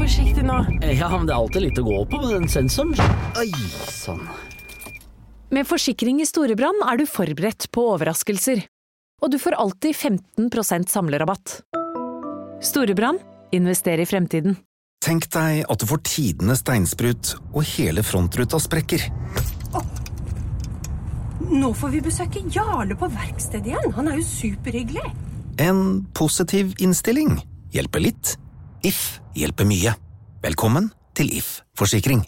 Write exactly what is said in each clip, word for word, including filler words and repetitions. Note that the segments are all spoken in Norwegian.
forsiktig nå. Ja, men det er alltid litt å gå på med den sensoren. Oi, sånn. Med forsikring i Storebrand er du forberedt på overraskelser. Og du får alltid femten prosent samlerabatt. Storebrand, invester i fremtiden. Tenk deg at du får tidenes steinsprut, og hele frontruta sprekker. Oh. Nå får vi besøke Jarle på verkstedet igjen. Han er jo superhyggelig. En positiv innstilling hjelper litt. If hjelper mye. Velkommen til If Forsikring.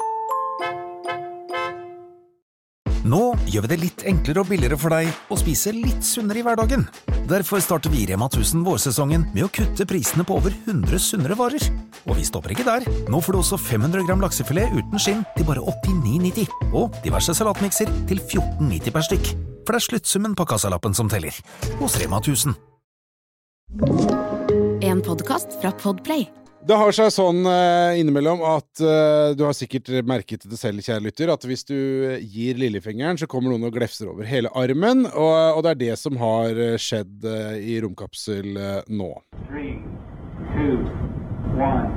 Nå gjør vi det litt enklere og billigere for deg å spise litt sunnere i hverdagen. Derfor starter vi i Rema tusen vårsesongen med å kutte prisene på over hundre sunnere varer. Og vi stopper ikke der. Nå får du også fem hundre gram laksefilet uten skinn til bare åttini nitti. Og diverse salatmikser til fjorten nitti per stykk. For det er sluttsummen på kassalappen som teller. Hos Rema tusen. En podcast fra Podplay. Det har seg sånn uh, innimellom at uh, du har sikkert merket det selv, kjære lytter, at hvis du gir lillefingeren, så kommer noen og glefser over hele armen, og, og det er det som har skjedd uh, i Romkapsel uh, nå. three, two, one.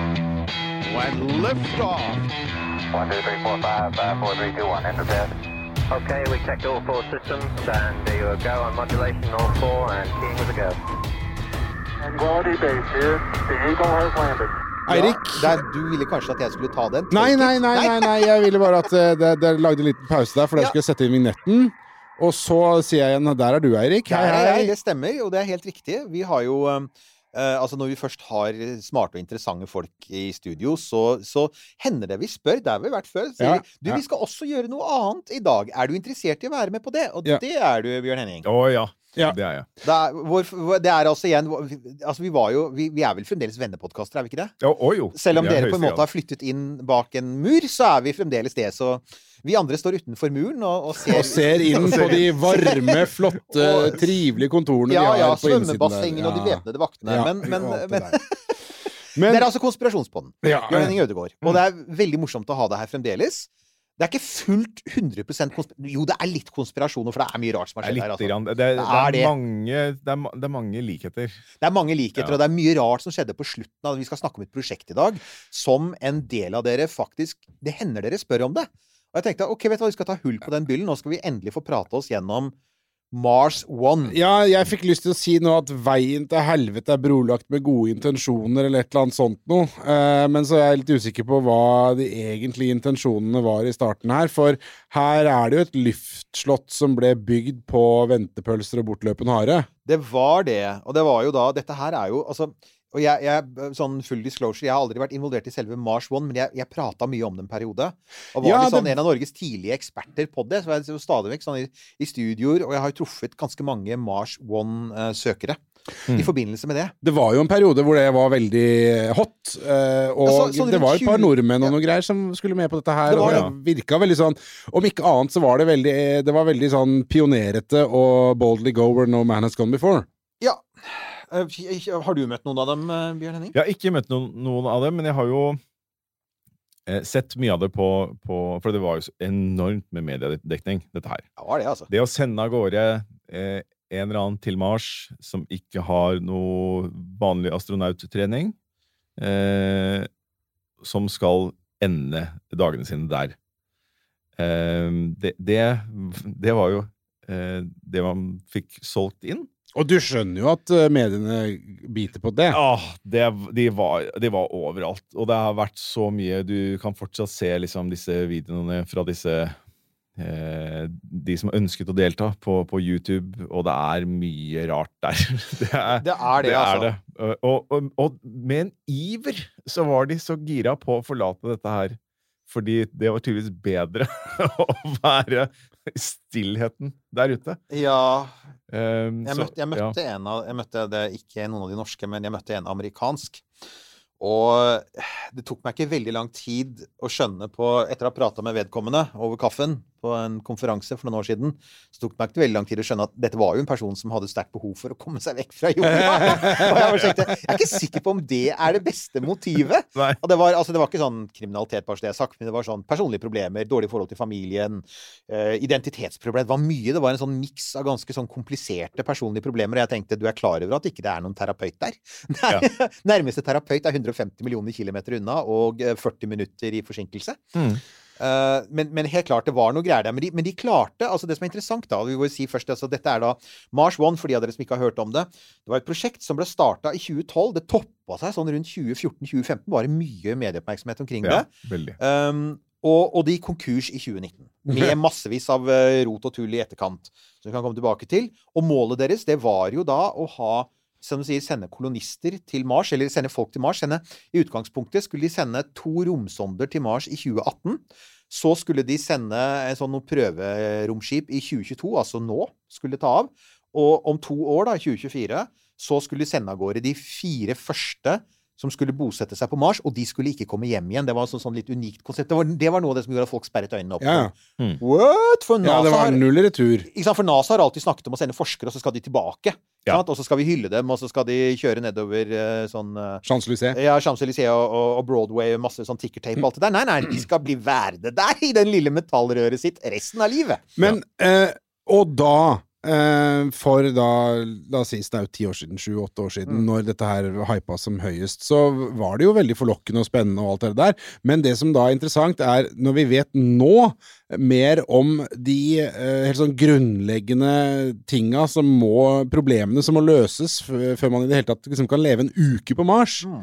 When lift off. one, two, three, four, five, five, four, three, two, one, enter bed. Okay, we checked all four systems, and there you go on modulation, all four, and keying with a go. Quality base here. The Eagle has landed. Eirik? Ja, du ville kanskje at jeg skulle ta den? Nei, nei, nei, nei, nei, jeg ville bare at uh, det, det lagde en liten pause der, for der ja. skulle jeg sette inn vignetten. Og så sier jeg igjen, der er du, Eirik. Hei, hei. Hei, det stemmer, og det er helt riktig. Vi har jo... Um, Uh, altså når vi først har smarte og interessante folk i studio, så, så hender det vi spør, der vi har vært før, så sier Ja, vi, du, ja. vi skal også gjøre noe annet i dag. Er du interessert i å være med på det? Og Ja. det er du, Bjørn Henning. Å ja, Ja. det er jeg. Det er, hvor, det er altså igjen, altså vi var jo, vi, vi er vel fremdeles vennepodcaster, er vi ikke det? Ja, å jo. Selv om Det er dere på en høyeste måte grad. har flyttet inn bak en mur, så er vi fremdeles det, så vi andre står utenfor muren og, og ser... Og ser inn på de varme, flotte, Og- trivelige kontorene Ja, de ja, har på innsiden der. svømmebassengene og de væpnede vaktene, Ja, men... men, og alt det men der. Men, det er altså konspirasjonspodden. ja, Bjørn Henning Ødegaard. Og det er veldig morsomt å ha det her fremdeles. Det er ikke fullt hundre prosent konspirasjon. Jo, det er litt konspirasjon, for det er mye rart som har Det er skjedd litt her. Altså. grann. Det, det, Det er er det. mange, det, er, ma- det er mange likheter. Det er mange likheter, Ja. og det er mye rart som skjedde på slutten av det. Vi skal snakke om et prosjekt i dag, som en del av dere faktisk... Det hender dere spør om det. Og jeg tenkte, ok, vet du hva, vi skal ta hull på den byllen. Nå skal vi endelig få prate oss gjennom Mars One. Ja, jeg fikk lyst til å si nå at veien til helvete er brolagt med gode intensjoner, eller et eller annet sånt noe. Eh, men så er jeg litt usikker på hva de egentlige intensjonene var i starten her, for her er det jo et luftslott som ble bygd på ventepølser og bortløpen hare. Det var det, og det var jo da, dette her er jo, altså, og jeg, jeg sånn full disclosure, jeg har aldri vært involvert i selve Mars One, men jeg, jeg pratet mye om den periode, og var Ja, litt sånn det- en av Norges tidlige eksperter på det, så jeg er jo stadig vekk sånn i, i studioer, og jeg har jo truffet ganske mange Mars One-søkere i forbindelse med det. Det var jo en periode hvor det var veldig hot, eh, og Altså, sånn det var rundt et par tjue nordmenn og ja. noen greier som skulle med på dette her, Det og var det det. virka veldig sånn, om ikke annet så var det veldig, det var veldig sånn pionerete og boldly go where no man has gone before. Ja. Eh, Har du møtt noen av dem, eh, Bjørn Henning? Jeg har ikke møtt noen, noen av dem, men jeg har jo eh, sett mye av det på, på For det var jo så enormt med mediedekning, dette her. Ja, var det altså. Det å sende av gårde eh, en eller annen til Mars som ikke har noe vanlig astronauttrening, eh, som skal ende dagene sine der. Eh, det, det, det var jo eh, det man fikk solgt inn. Og du skjønner jo at eh, mediene biter på det. Ja, det, de, var, de var overalt, og det har vært så mye. Du kan fortsatt se liksom, disse videoene fra disse eh, de som ønsket å delta på, på YouTube, og det er mye rart der. Det er Det er det, altså. det. Og, og, og med en iver så var de så gira på å forlate dette her, fordi det var tydeligvis bedre å være i stillheten der ute. Ja, Um, jeg så- møtte, jeg møtte ja. en av, jeg møtte det ikke noen av de norske, men jeg møtte en amerikansk. Og det tok meg ikke veldig lang tid å skjønne på, etter å ha pratet med vedkommende over kaffen på en konferanse for noen år siden, så tok det meg ikke veldig lang tid å skjønne at dette var jo en person som hadde sterkt behov for å komme seg vekk fra jorda. Og jeg bare tenkte, jeg er ikke sikker på om det er det beste motivet. Nei. Og det var, altså, det var ikke sånn kriminalitet, bare så det jeg har sagt, men det var sånn personlige problemer, dårlig forhold til familien, eh, identitetsproblemer. Det var mye, det var en sånn miks av ganske sånn kompliserte personlige problemer, og jeg tenkte, du er klar over at ikke det er noen terapeut der? Nei, Ja. nærmeste terapeut er hundre og femti millioner kilometer kilometer unna, og førti minutter i forsinkelse. Mm. Uh, men, men helt klart, det var noe greier der. Men de, men de klarte, altså det som er interessant da, vi må si først, altså dette er da Mars One, for de av dere som ikke har hørt om det. Det var et prosjekt som ble startet i tjue tolv. Det toppet seg sånn rundt tjue fjorten tjue femten, bare mye medieoppmerksomhet omkring Ja, det. veldig. Um, og, og de gikk konkurs i tjue nitten, med massevis av uh, rot og tull i etterkant, som vi kan komme tilbake til. Og målet deres, det var jo da å ha, som du sier, sende kolonister til Mars, eller sende folk til Mars. Sende, I utgangspunktet skulle de sende to romsonder til Mars i tjue atten. Så skulle de sende en sånn prøveromskip i tjue tjueto, altså nå skulle ta av. Og om to år, da, i tjue tjuefire, så skulle de sende av gårde de fire første som skulle bosette seg på Mars, og de skulle ikke komme hjem igjen. Det var sånn, sånn litt unikt konsept. Det var, det var noe av det som gjorde at folk sperret øynene opp. Ja. Mm. What? For NASA ja, det var har, null retur. ikke sant? For NASA har alltid snakket om å sende forskere, og så skal de tilbake. Ja. Og så skal vi hylle dem, og så skal de kjøre nedover uh, sånn uh, Champs-Élysées. Ja, Champs-Élysées og, og, og Broadway, masse sånn tikkertape og alt det der. Nei, nei, de skal bli værende der i den lille metallrøret sitt resten av livet. Men, eh, og da eh, for da, la oss si, det er jo ti år siden, sju-åtte år siden, mm. når dette her hypa som høyest, så var det jo veldig forlokkende og spennende og alt det der. Men det som da er interessant er, når vi vet nå mer om de eh, helt sånn grunnleggende tinga som må, problemene som må løses f- før man i det hele tatt liksom kan leve en uke på Mars. Mm.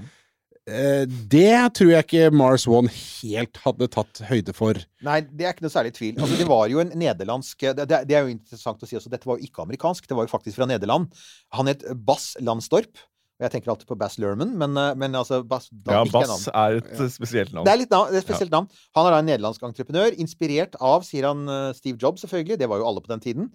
Eh, det tror jeg ikke Mars One helt hadde tatt høyde for. Nei, det er ikke noe særlig tvil. Altså, det var jo en nederlandsk, det, det er jo interessant å si også, dette var jo ikke amerikansk, det var jo faktisk fra Nederland. Han het Bas Landstorp. Jeg tenker alltid på Baz Luhrmann, men, men altså Bas, ja, Bas er et ja. spesielt navn. Det er litt navn, det er et spesielt ja. navn. Han er da en nederlandsk entreprenør, inspirert av, sier han, Steve Jobs selvfølgelig, det var jo alle på den tiden.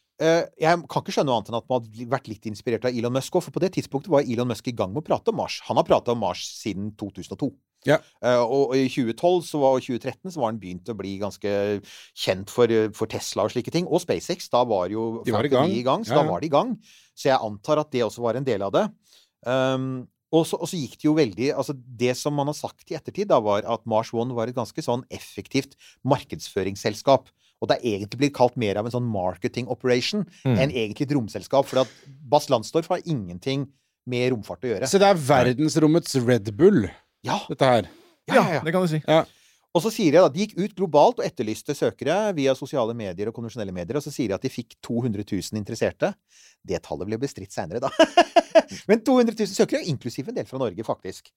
Jeg kan ikke skjønne noe annet enn at man hadde vært litt inspirert av Elon Musk, for på det tidspunktet var Elon Musk i gang med å prate om Mars. Han har pratet om Mars siden to tusen og to. Ja. Og i tjue tolv så var, og tjue tretten så var han begynt å bli ganske kjent for, for Tesla og slike ting. Og SpaceX, da var jo de var i gang. i gang, så ja, ja. da var de i gang. Så jeg antar at det også var en del av det. Um, og, så, og så gikk det jo veldig, altså det som man har sagt i ettertid da var at Mars One var et ganske sånn effektivt markedsføringsselskap, og det er egentlig blitt kalt mer av en sånn marketing operation mm. enn egentlig et romselskap, for at Bas Landstorp har ingenting med romfart å gjøre. Så det er verdensrommets Red Bull, ja. dette her. Ja, ja, ja. Det kan du si. Ja. Og så sier de at de gikk ut globalt og etterlyste søkere via sosiale medier og konvensjonelle medier, og så sier de at de fikk to hundre tusen interesserte. Det tallet ble bestridt senere da. Men to hundre tusen søkere, inklusiv en del fra Norge, faktisk.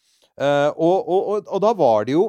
Uh, og, og, og, og da var det jo,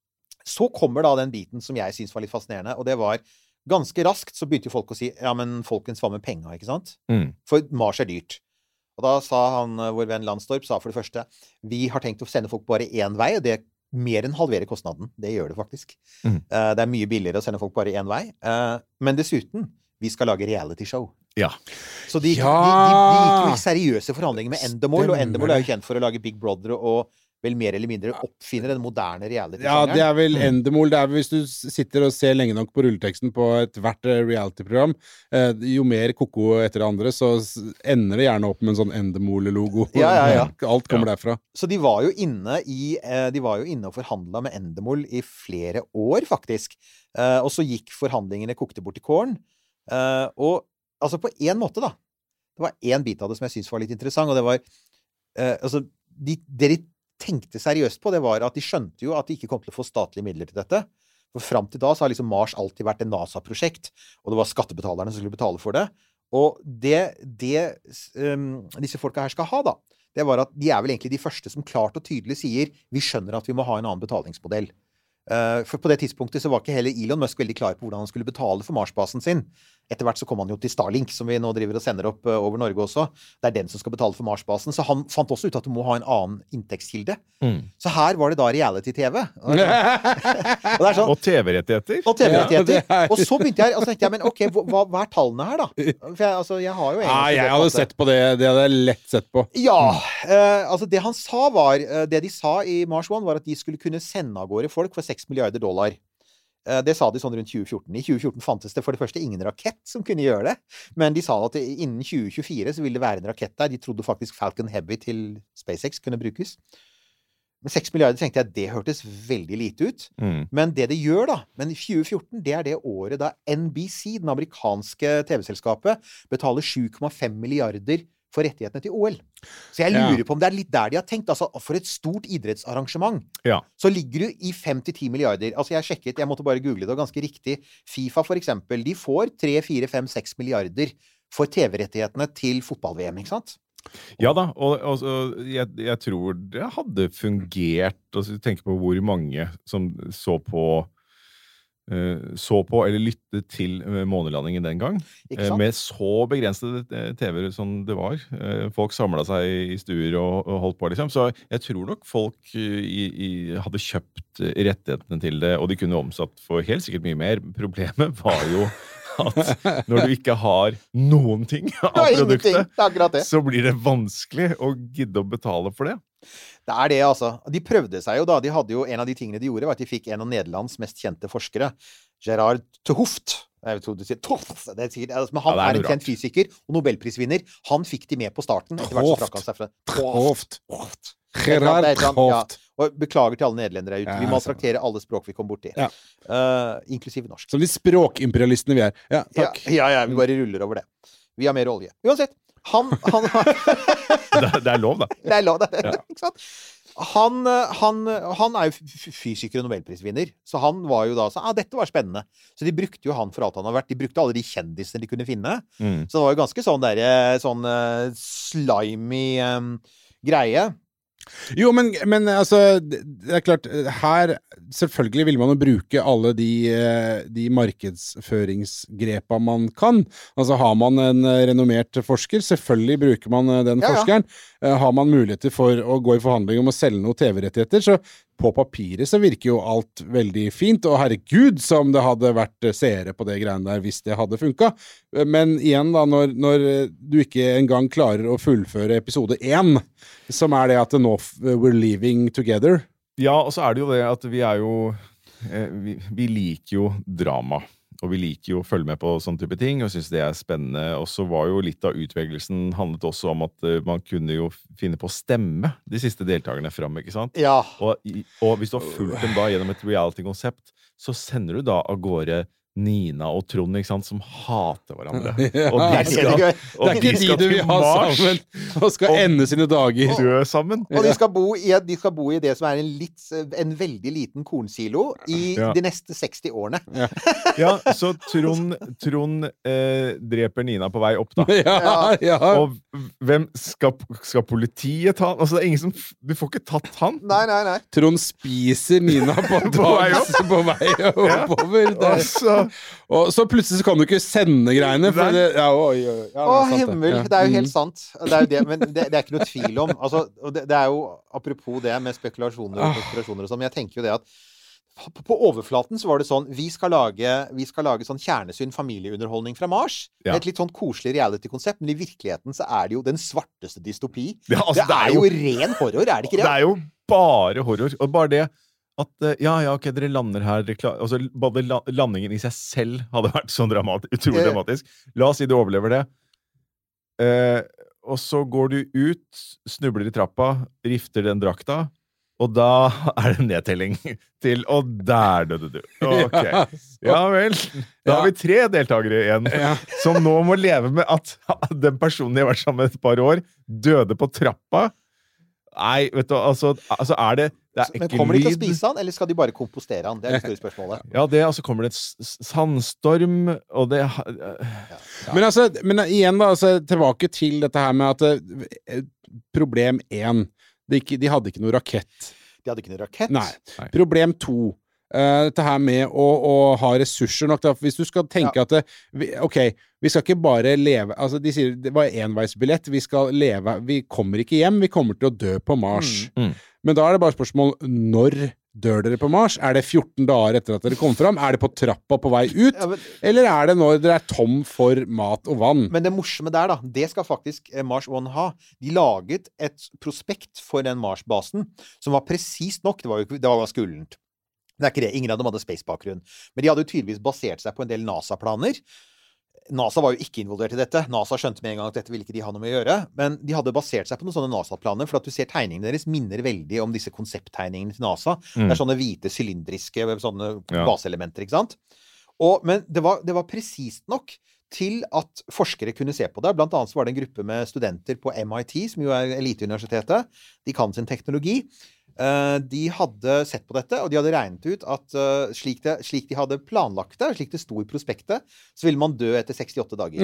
så kommer da den biten som jeg synes var litt fascinerende, og det var, ganske raskt så begynte jo folk å si, ja, men folkens, hva med penger, ikke sant? Mm. For Mars er dyrt. Og da sa han, vår venn Landstorp, sa for det første, vi har tenkt å sende folk bare én vei, og det mer enn halvere kostnaden. Det gjør det faktisk. Mm. Uh, det er mye billigere å sende folk bare én vei. Uh, men dessuten, vi skal lage reality show. Ja. Så de, ja. de, de, de gikk jo i seriøse forhandlinger med Endemol, og Endemol er jo kjent for å lage Big Brother og vel mer eller mindre oppfinner den moderne reality-sjangeren. Ja, det er vel Endemol. Det er vel hvis du sitter og ser lenge nok på rulleteksten på et hvert reality-program, eh, jo mer koko etter det andre, så ender det gjerne opp med en sånn Endemol-logo. Ja, ja, ja. Alt kommer ja. derfra. Så de var jo inne i, eh, de var jo inne og forhandlet med Endemol i flere år, faktisk. Eh, og så gikk forhandlingene kokte bort i kåren. Eh, og altså på en måte da, det var en bit av det som jeg synes var litt interessant, og det var, eh, altså, de, dere tenkte seriøst på, det var at de skjønte jo at de ikke kom til å få statlige midler til dette. For frem til da så har liksom Mars alltid vært en NASA-prosjekt, og det var skattebetalerne som skulle betale for det. Og det, det um, disse folka her skal ha da, det var at de er vel egentlig de første som klart og tydelig sier, vi skjønner at vi må ha en annen betalingsmodell. Uh, for på det tidspunktet så var ikke heller Elon Musk veldig klar på hvordan han skulle betale for Mars-basen sin. Etter hvert så kom han jo til Starlink, som vi nå driver og sender opp uh, over Norge også. Det er den som skal betale for Mars-basen. Så han fant også ut at du må ha en annen inntektskilde. Mm. Så her var det da reality-tv. Og, og, sånn, og T V-rettigheter. Og T V-rettigheter. Ja, er... Og så begynte jeg, og så tenkte jeg, men ok, hva, hva er tallene her da? For jeg, altså, jeg har jo ah, jeg hadde at, sett på det, det hadde jeg lett sett på. Ja, uh, altså det han sa var, uh, det de sa i Mars One var at de skulle kunne sende av gårde folk for seks milliarder dollar. Det sa de sånn rundt tjue fjorten. I tjue fjorten fantes det for det første ingen rakett som kunne gjøre det, men de sa at innen tjue tjuefire så ville det være en rakett der. De trodde faktisk Falcon Heavy til SpaceX kunne brukes. Men seks milliarder tenkte jeg, det hørtes veldig lite ut. Mm. Men det det gjør da, men i tjue fjorten, det er det året da N B C, den amerikanske T V-selskapet, betaler sju komma fem milliarder for rettighetene til O L. Så jeg lurer ja. på om det er litt der de har tenkt. Altså, for et stort idrettsarrangement, ja. så ligger du i fem til ti milliarder. Altså, jeg sjekket, jeg måtte bare google det, og ganske riktig. FIFA, for eksempel, de får tre, fire, fem, seks milliarder for T V-rettighetene til fotball-V M, ikke sant? Ja da, og, og, og jeg, jeg tror det hadde fungert, altså, tenk på hvor mange som så på så på eller lyttet til månelandingen den gang, med så begrensede T V-er som det var. Folk samlet seg i stuer og, og holdt på, liksom. Så jeg tror nok folk i, i, hadde kjøpt rettighetene til det, og de kunne omsatt for helt sikkert mye mer. Problemet var jo at når du ikke har noen ting av produktet, så blir det vanskelig å gidde å betale for det. Det er det, altså. De prøvde seg jo da. De hadde jo, en av de tingene de gjorde, var at de fikk en av Nederlands mest kjente forskere, Gerard te Hooft. Jeg tror du sier Toft. Det er sikkert, altså, men han ja, er, er en kjent fysiker og Nobelprisvinner. Han fikk de med på starten. Toft. Toft. Gerard Toft. Ja. Og beklager til alle nederlendere ute. Vi må traktere alle språk vi kom bort til. Ja. Uh, inklusive norsk. Som de språkimperialistene vi er. Ja, takk. Ja, ja, ja, vi bare ruller over det. Vi har mer olje. Uansett. Han, han det, det er lov, da. Det er lov, da. Ja. Ikke sant? Han, han, han er jo fysiker og Nobelprisvinner, så han var jo da så, ah, dette var spennende. Så de brukte jo han for alt han har vært. De brukte alle de kjendisene de kunne finne. Mm. Så det var jo ganske sånn der, sånn uh, slimy um, greie. Jo, men, men altså, det er klart, her selvfølgelig vil man jo bruke alle de, de markedsføringsgrepa man kan. Altså, har man en renommert forsker, selvfølgelig bruker man den ja, forskeren. Ja. Har man muligheter for å gå i forhandling om å selge noen T V-rettigheter, så på papiret så virker jo alt veldig fint, og herregud som det hadde vært seere på det greiene der hvis det hadde funket. Men igjen da, når, når du ikke engang klarer å fullføre episode én, som er det at nå we're leaving together. Ja, og så er det jo det at vi er jo, eh, vi, vi liker jo drama, og vi liker jo å følge med på sånne type ting, og synes det er spennende. Og så var jo litt av utvelgelsen handlet også om at uh, man kunne jo finne på å stemme de siste deltakerne frem, ikke sant? Ja. Og, og hvis du har fulgt dem da gjennom et reality-konsept, så sender du da av gårde Nina og Trond, ikke sant, som hater hverandre. Ja, og de skal, det er, og det er ikke de du vil ha sammen, og skal og, ende sine dager. Dø sammen. Og de skal, bo i, de skal bo i det som er en, litt, en veldig liten kornsilo i ja. de neste seksti årene. Ja, ja så Trond, Trond eh, dreper Nina på vei opp da. Ja, ja. Og hvem skal, skal politiet ta? Altså, det er ingen som, du får ikke tatt han. Nei, nei, nei. Trond spiser Nina på, på vei opp. På vei oppover. Ja. Altså, og så plutselig så kan du ikke sende greiene for det, ja, oi, oi, ja, å himmel, det er jo helt sant det er jo det, men det, det er ikke noe tvil om altså, det, det er jo, apropos det med spekulasjoner og konspirasjoner og sånn, men jeg tenker jo det at på, på overflaten så var det sånn vi skal lage, vi skal lage sånn kjernesyn familieunderholdning fra Mars ja. Et litt sånn koselig reality-konsept, men i virkeligheten så er det jo den svarteste dystopi ja, altså, det, er det er jo ren horror, er det ikke det? Det er jo bare horror, og bare det at, ja, ja, ok, dere lander her dere klar, altså, både la, landingen i seg selv hadde vært sånn dramatisk, utrolig dramatisk la oss si du overlever det eh, og så går du ut snubler i trappa, rifter den drakta og da er det nedtelling til, og der døde du ok, ja vel da har vi tre deltakere igjen som nå må leve med at den personen de har vært sammen med et par år døde på trappa nei, vet du, altså, altså er det Det er men kommer de til å spise han, eller skal de bare kompostere han? Det er det store spørsmålet. Ja, det altså kommer det et sandstorm, og det... Ja. Men altså, men igjen da, altså, tilbake til dette her med at problem én, de, de hadde ikke noe rakett. De hadde ikke noe rakett? Nei. Nei. Problem to, uh, dette her med å, å ha ressurser nok, da. Hvis du skal tenke ja. At det, ok, vi skal ikke bare leve, altså de sier, det var enveisbillett, vi skal leve, vi kommer ikke hjem, vi kommer til å dø på Mars. Mm. Mm. Men da er det bare spørsmål, når dør dere på Mars? Er det fjorten dager etter at dere kom fram? Er det på trappa på vei ut? Ja, men, eller er det når dere er tom for mat og vann? Men det morsomme der da, det skal faktisk Mars One ha. De laget et prospekt for den Mars-basen, som var presist nok, det var jo det var ganske ullent. Det er ikke det, ingen av dem hadde space-bakgrunn. Men de hadde jo tydeligvis basert seg på en del NASA-planer. NASA var jo ikke involvert i dette. NASA skjønte med en gang at dette ville ikke de ha noe med å gjøre. Men de hadde basert seg på noen sånne NASA-planer, for at du ser tegningene deres minner veldig om disse konsepttegningene til NASA. Mm. Det er sånne hvite, sylindriske sånne ja. Baselementer, ikke sant? Og, men det var, det var presist nok til at forskere kunne se på det. Blant annet så var det en gruppe med studenter på M I T, som jo er eliteuniversitetet. De kan sin teknologi. Uh, de hadde sett på dette, og de hadde regnet ut at uh, slik, det, slik de hadde planlagt det, slik det sto i prospektet, så ville man dø etter sekstiåtte dager.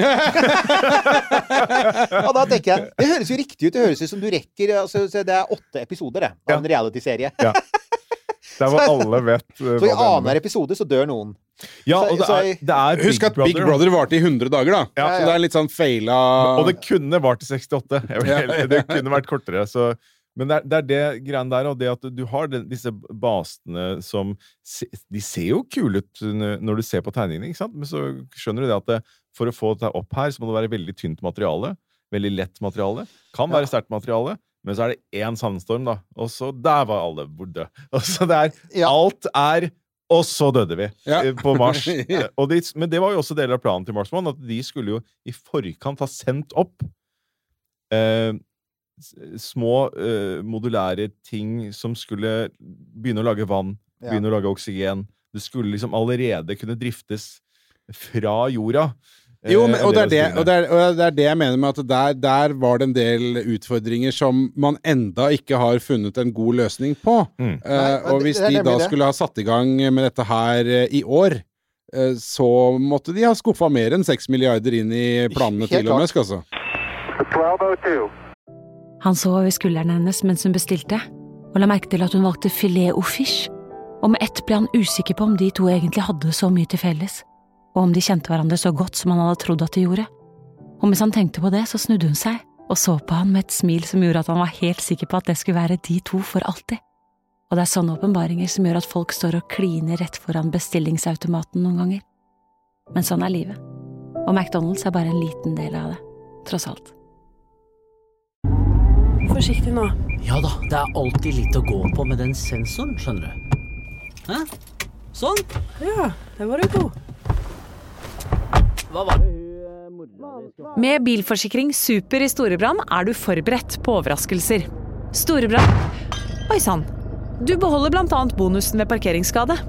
Og da tenker jeg, det høres jo riktig ut, det høres ut som du rekker, altså, det er åtte episoder det, av ja. En reality-serie. Ja. Der hvor alle vet uh, så i annen episode så dør noen. Ja, og det er, det er Husk at Big Brother, Brother varte i hundre dager da. Ja, ja. Så det er litt sånn feila. Og det kunne vart i sekstiåtte. Det kunne vært kortere, så men det er, det er det greiene der, og det at du har den, disse basene som de ser jo kule ut når du ser på tegningene, ikke sant? Men så skjønner du det at det, for å få det opp her så må det være veldig tynt materiale, veldig lett materiale, kan være sterkt materiale, men så er det en sandstorm da, og så der var alle borte. Og så det er, ja. Alt er, og så døde vi ja. På Mars. Og de, men det var jo også deler av planen til Mars One, at de skulle jo i forkant ha sendt opp eh, små uh, modulære ting som skulle begynne å lage vann, ja. Begynne å lage oksygen. Det skulle liksom allerede kunne driftes fra jorda. Jo, men, og, det er det, og, det er, og det er det jeg mener med at der, der var det en del utfordringer som man enda ikke har funnet en god løsning på. Mm. Uh, Nei, og hvis de da skulle ha satt i gang med dette her uh, i år, uh, så måtte de ha skuffet mer enn seks milliarder inn i planene til og med, altså. tolv oh to. Han så over skulderen hennes mens hun bestilte, og la merke til at hun valgte filet au fish, og med ett ble han usikker på om de to egentlig hadde så mye til felles, og om de kjente hverandre så godt som han hadde trodd at de gjorde. Og mens han tenkte på det, så snudde hun seg, og så på han med et smil som gjorde at han var helt sikker på at det skulle være de to for alltid. Og det er sånne åpenbaringer som gjør at folk står og kliner rett foran bestillingsautomaten noen ganger. Men sånn er livet, og McDonald's er bare en liten del av det, tross alt. Forsiktig nå. Ja da, det er alltid litt å gå på med den sensoren, skjønner du. Hæ? Sånn? Ja, det var du god. Hva var det? Med bilforsikring Super i Storebrand er du forberedt på overraskelser. Storebrand. Oi sann. Du beholder blant annet bonusen ved parkeringsskade.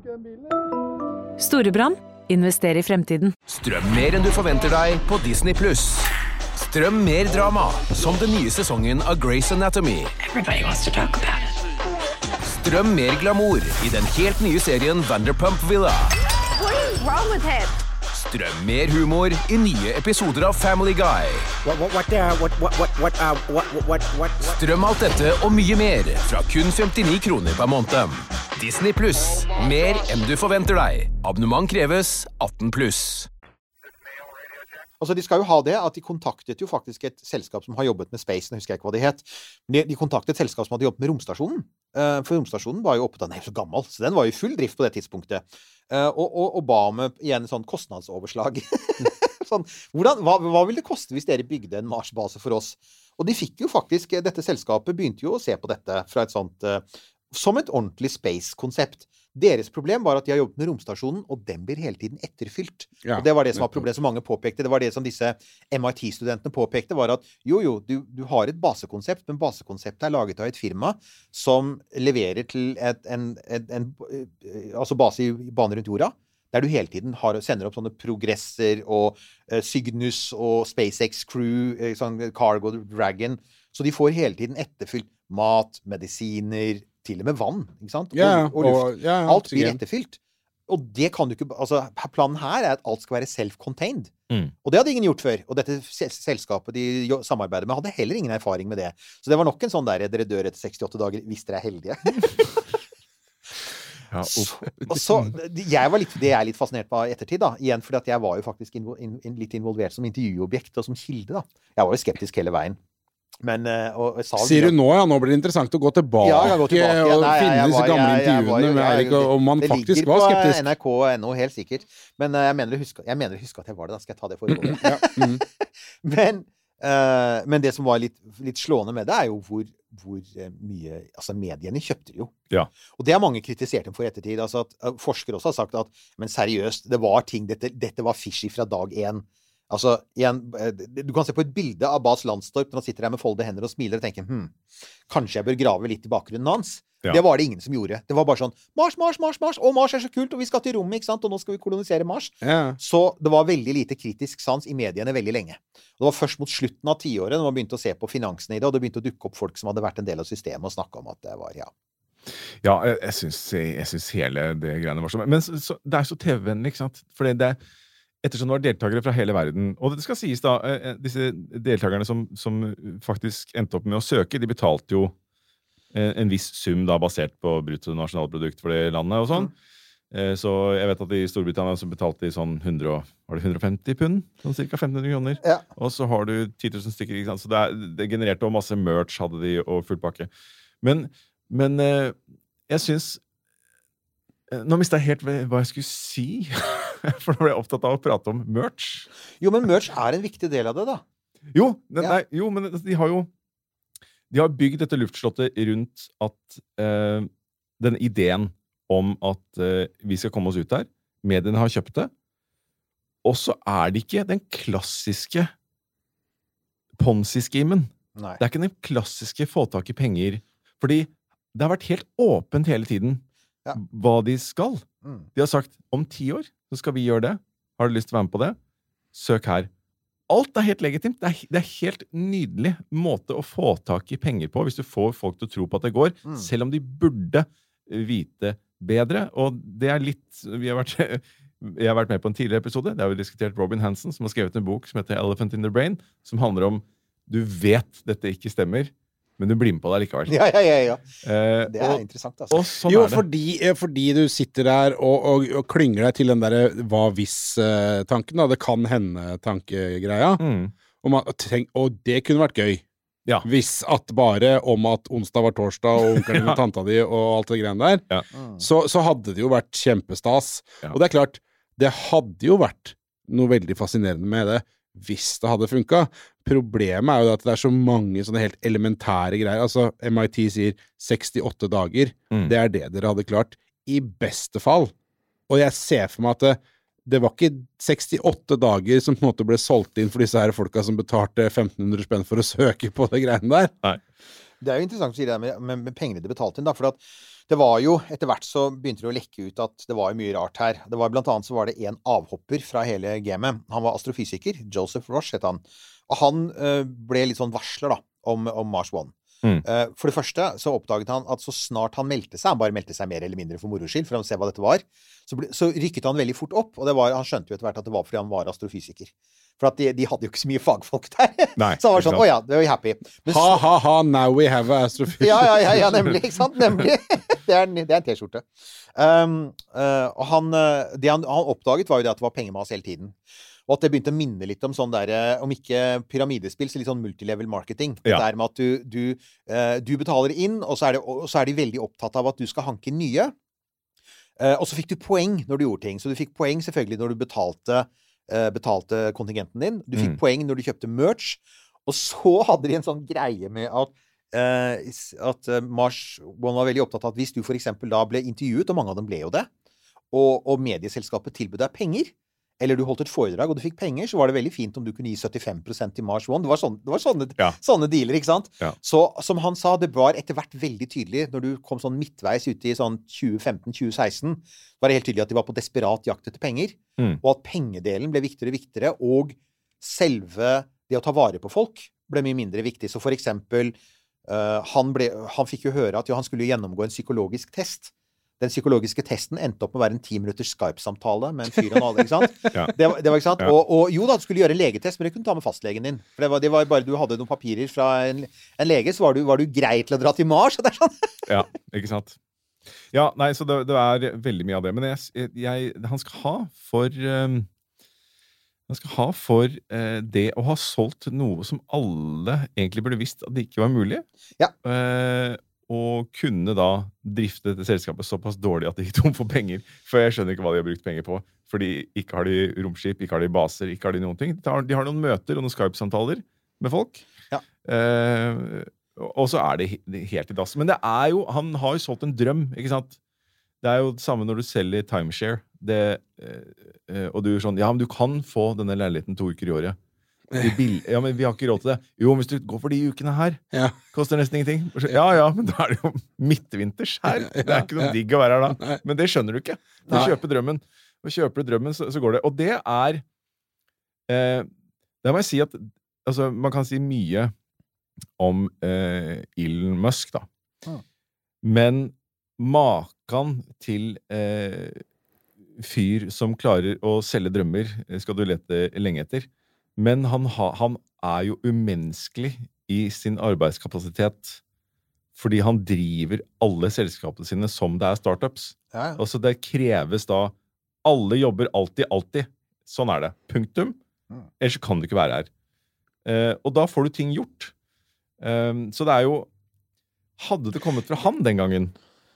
Storebrand. Invester i fremtiden. Strøm mer enn du forventer deg på Disney Plus. Strøm mer drama, som den nye sesongen av Grey's Anatomy. Everybody wants to talk about it. Strøm mer glamour i den helt nye serien Vanderpump Villa. What is wrong with him? Strøm mer humor i nye episoder av Family Guy. What, what, what, uh, what, what, what, what, uh, what, what, what, what? Strøm alt dette og mye mer fra kun femtini kroner per måned. Disney Plus. Mer enn du forventer deg. Abonnement kreves atten pluss. Altså, de skal jo ha det, at de kontaktet jo faktisk et selskap som har jobbet med Space, nå husker jeg ikke hva de het. De, de kontaktet et selskap som hadde jobbet med romstasjonen. Uh, for romstasjonen var jo oppe, den er jo så gammel, så den var jo i full drift på det tidspunktet. Uh, og, og, og ba med igjen sånn kostnadsoverslag. sånn, hvordan, hva, hva ville det koste hvis dere bygde en Mars-base for oss? Og de fikk jo faktisk, dette selskapet begynte jo å se på dette fra et sånt, uh, som et ordentlig space-konsept. Deres problem var at de har jobbet med romstasjonen, og den blir hele tiden etterfylt. Ja, og det var det som var problemet som mange påpekte. Det var det som disse M I T-studentene påpekte, var at jo, jo, du, du har et basekonsept, men basekonseptet er laget av et firma som leverer til et, en, en, en, altså base i banen rundt jorda, der du hele tiden har, sender opp sånne progresser og uh, Cygnus og SpaceX Crew, uh, sånn Cargo Dragon, så de får hele tiden etterfylt mat, medisiner, til og med vann, ikke sant? Ja, og, og luft. Og, ja, ja, alt blir etterfylt. Og det kan du ikke, altså planen her er at alt skal være self-contained. Mm. Og det hadde ingen gjort før. Og dette selskapet de samarbeider med hadde heller ingen erfaring med det. Så det var nok en sånn der, dere dør etter sekstiåtte dager hvis dere er heldige. ja, så, og så, jeg var litt, det er jeg litt fascinert på ettertid da, igjen fordi at jeg var jo faktisk invo, in, in, litt involvert som intervjuobjekt og som kilde da. Jeg var jo skeptisk hele veien. Men, og, og sa, Sier du nå, ja, nå blir det interessant å gå tilbake, ja, gå tilbake. og Nei, finne disse gamle jeg, jeg, jeg, intervjuene jeg, med Erik, og om man faktisk var skeptisk. Det ligger på N R K punkt N O helt sikkert, men uh, jeg mener å huske, jeg mener å huske at jeg var det, da skal jeg ta det for å ja. mm. men, uh, men det som var litt, litt slående med det er jo hvor, hvor uh, mye, altså mediene kjøpte det jo. Ja. Og det har mange kritisert dem for i ettertid, altså at uh, forskere også har sagt at, men seriøst, det var ting, dette, dette var fishy fra dag én. Altså, igjen, du kan se på et bilde av Bas Landstorp når han sitter her med foldede hender og smiler og tenker, hm, kanskje jeg bør grave litt i bakgrunnen hans. Ja. Det var det ingen som gjorde. Det var bare sånn, Mars, Mars, Mars, Mars, å, Mars er så kult, og vi skal til rommet, ikke sant, og nå skal vi kolonisere Mars. Ja. Så det var veldig lite kritisk sans i mediene veldig lenge. Og det var først mot slutten av tiåret når man begynte å se på finansen i det, og det begynte å dukke opp folk som hadde vært en del av systemet og snakke om at det var, ja. Ja, jeg, jeg, synes, jeg synes hele det greiene var så... Men så, så, det er så T V-vennlig, ikke sant? Fordi det, ettersom det var deltakere fra hele verden, og det skal sies da, disse deltakerne som, som faktisk endte opp med å søke, de betalte jo en viss sum da, basert på bruttonasjonalprodukt for det landet og sånn. Mm. Så jeg vet at i Storbritannia så betalte de sånn hundre, var det hundre og femti pund? Sånn cirka femten hundre kroner. Ja. Og så har du ti tusen stykker, ikke sant? Så det, er, det genererte også masse merch, hadde de, og full pakke. Men Men eh, jeg synes nå mistet jeg helt hva jeg skulle si for nå ble jeg opptatt av å prate om merch. Jo, men merch er en viktig del av det da. Jo, det, ja. nei, jo men de har jo de har bygd dette luftslottet rundt at eh, den ideen om at eh, vi skal komme oss ut der, mediene har kjøpt det, og så er det ikke den klassiske Ponzi-skimen. Det er ikke den klassiske få tak i penger, fordi det har vært helt åpent hele tiden ja. Hva de skal. Mm. De har sagt, om ti år så skal vi gjøre det. Har du lyst til å være med på det? Søk her. Alt er helt legitimt. Det er, det er helt nydelig måte å få tak i penger på, hvis du får folk til å tro på at det går, mm. selv om de burde vite bedre. Og det er litt... Vi har vært, jeg har vært med på en tidligere episode. Det har vi diskutert Robin Hansen, som har skrevet en bok som heter Elephant in the Brain, som handler om du vet dette ikke stemmer, men du blir med på det likevel. Ja, ja, ja, ja. Eh, det er og, interessant, altså. Og sånn jo, er det. fordi, fordi du sitter der og, og, og klynger deg til den der hva-hvis-tanken, da. Det kan hende-tankegreia. Mm. Om at, tenk, og det kunne vært gøy. Ja. Hvis at bare om at onsdag var torsdag, og onkelen din og tanta di og alt det greiene der, ja. mm. så, så hadde det jo vært kjempestas. Ja. Og det er klart, det hadde jo vært noe veldig fascinerende med det, hvis det hadde funket. Problemet er jo at det er så mange sånne helt elementære greier. Altså, M I T sier sekstiåtte dager. Mm. Det er det dere hadde klart. I beste fall. Og jeg ser for meg at det, det var ikke sekstiåtte dager som på en måte ble solgt inn for disse her folka som betalte femten hundre spenn for å søke på det greiene der. Nei. Det er jo interessant å si det med, med, med pengene de betalte inn, da, for at det var jo, etter hvert så begynte det å lekke ut at det var mye rart her. Det var blant annet så var det en avhopper fra hele gamet. Han var astrofysiker, Joseph Roche het han. Og han uh, ble litt sånn varsler da, om, om Mars One. Mm. Uh, for det første så oppdaget han at så snart han meldte seg, han bare meldte seg mer eller mindre for moroskild, for å se hva dette var, så, ble, så rykket han veldig fort opp, og det var, han skjønte jo etter hvert at det var fordi han var astrofysiker. For at de, de hadde jo ikke så mye fagfolk der. Nei, så han var sånn, åja, det var jo happy. Men ha, ha, ha, now we have a astrofysiker. Ja, ja, ja, ja, nemlig, ikke sant? Nemlig. Det er, det er en t-skjorte. Um, uh, og han, det han, han oppdaget var jo det at det var pengemas hele tiden. Og at det begynte å minne litt om sånn der, om ikke pyramidespill, så litt sånn multilevel marketing. Ja. Det der med at du, du, uh, du betaler inn, og så, er det, og så er de veldig opptatt av at du skal hanke nye. Uh, og så fikk du poeng når du gjorde ting. Så du fikk poeng selvfølgelig når du betalte, uh, betalte kontingenten din. Du fikk mm. poeng når du kjøpte merch. Og så hadde de en sånn greie med at Uh, at uh, Mars One var veldig opptatt av at hvis du for eksempel da ble intervjuet, og mange av dem ble jo det, og, og medieselskapet tilbød deg penger, eller du holdt et foredrag og du fikk penger, så var det veldig fint om du kunne gi syttifem prosent til Mars One. Det var, sånne, det var sånne, ja. sånne dealer, ikke sant? Ja. Så som han sa, det var etter hvert veldig tydelig, når du kom sånn midtveis ute i sånn tjue femten til tjue seksten, var det helt tydelig at de var på desperat jakt etter penger, mm. og at pengedelen ble viktigere og viktigere, og selve det å ta vare på folk ble mye mindre viktig. Så for eksempel Uh, han, ble, han fikk jo høre at jo, han skulle gjennomgå en psykologisk test. Den psykologiske testen endte opp med å være en ti minutters Skype-samtale med en fyr og en annen, ikke sant? ja. det, var, det var ikke sant? Ja. Og, og jo da, du skulle gjøre en legetest, men det kunne ta med fastlegen din. For det var, det var bare du hadde noen papirer fra en, en lege, så var du, var du grei til å dra til Mars. Det er sånn. Ja, ikke sant? Ja, nei, så det, det er veldig mye av det. Men jeg, jeg, han skal ha for... Um Man skal ha for eh, det å ha solgt noe som alle egentlig burde visst at det ikke var mulig. Ja. Eh, og kunne da drifte dette selskapet såpass dårlig at de gikk tom for penger. For jeg skjønner ikke hva de har brukt penger på. Fordi ikke har de romskip, ikke har de baser, ikke har de noen ting. De har, de har noen møter og noen Skype-samtaler med folk. Ja. Eh, og så er det helt i dass. Men det er jo, han har jo solgt en drøm, ikke sant? Det er jo det samme når du selger timeshare. det, eh, og du er sånn, ja, men du kan få denne leiligheten to uker i året. De bill- ja, men vi har ikke råd til det. Jo, hvis du går for de ukene her, ja. koster nesten ingenting. Ja, ja, men da er det jo midtvinters her. Det er ikke noe ja. digg å være her da. Men det skjønner du ikke. Du kjøper drømmen. Og kjøper du drømmen, så, så går det. Og det er, eh, det må jeg si at, altså, man kan si mye om eh, Elon Musk da. Ah. Men makan til eh, fyr som klarer å selge drømmer, skal du lete lenge etter. Men han, ha, han er jo umenneskelig i sin arbeidskapasitet fordi han driver alle selskapene sine som det er startups. Ja, ja. Altså det kreves da alle jobber alltid, alltid. Sånn er det. Punktum. Mm. Ellers kan du ikke være her. Eh, og da får du ting gjort. Eh, så det er jo hadde det kommet fra han den gangen,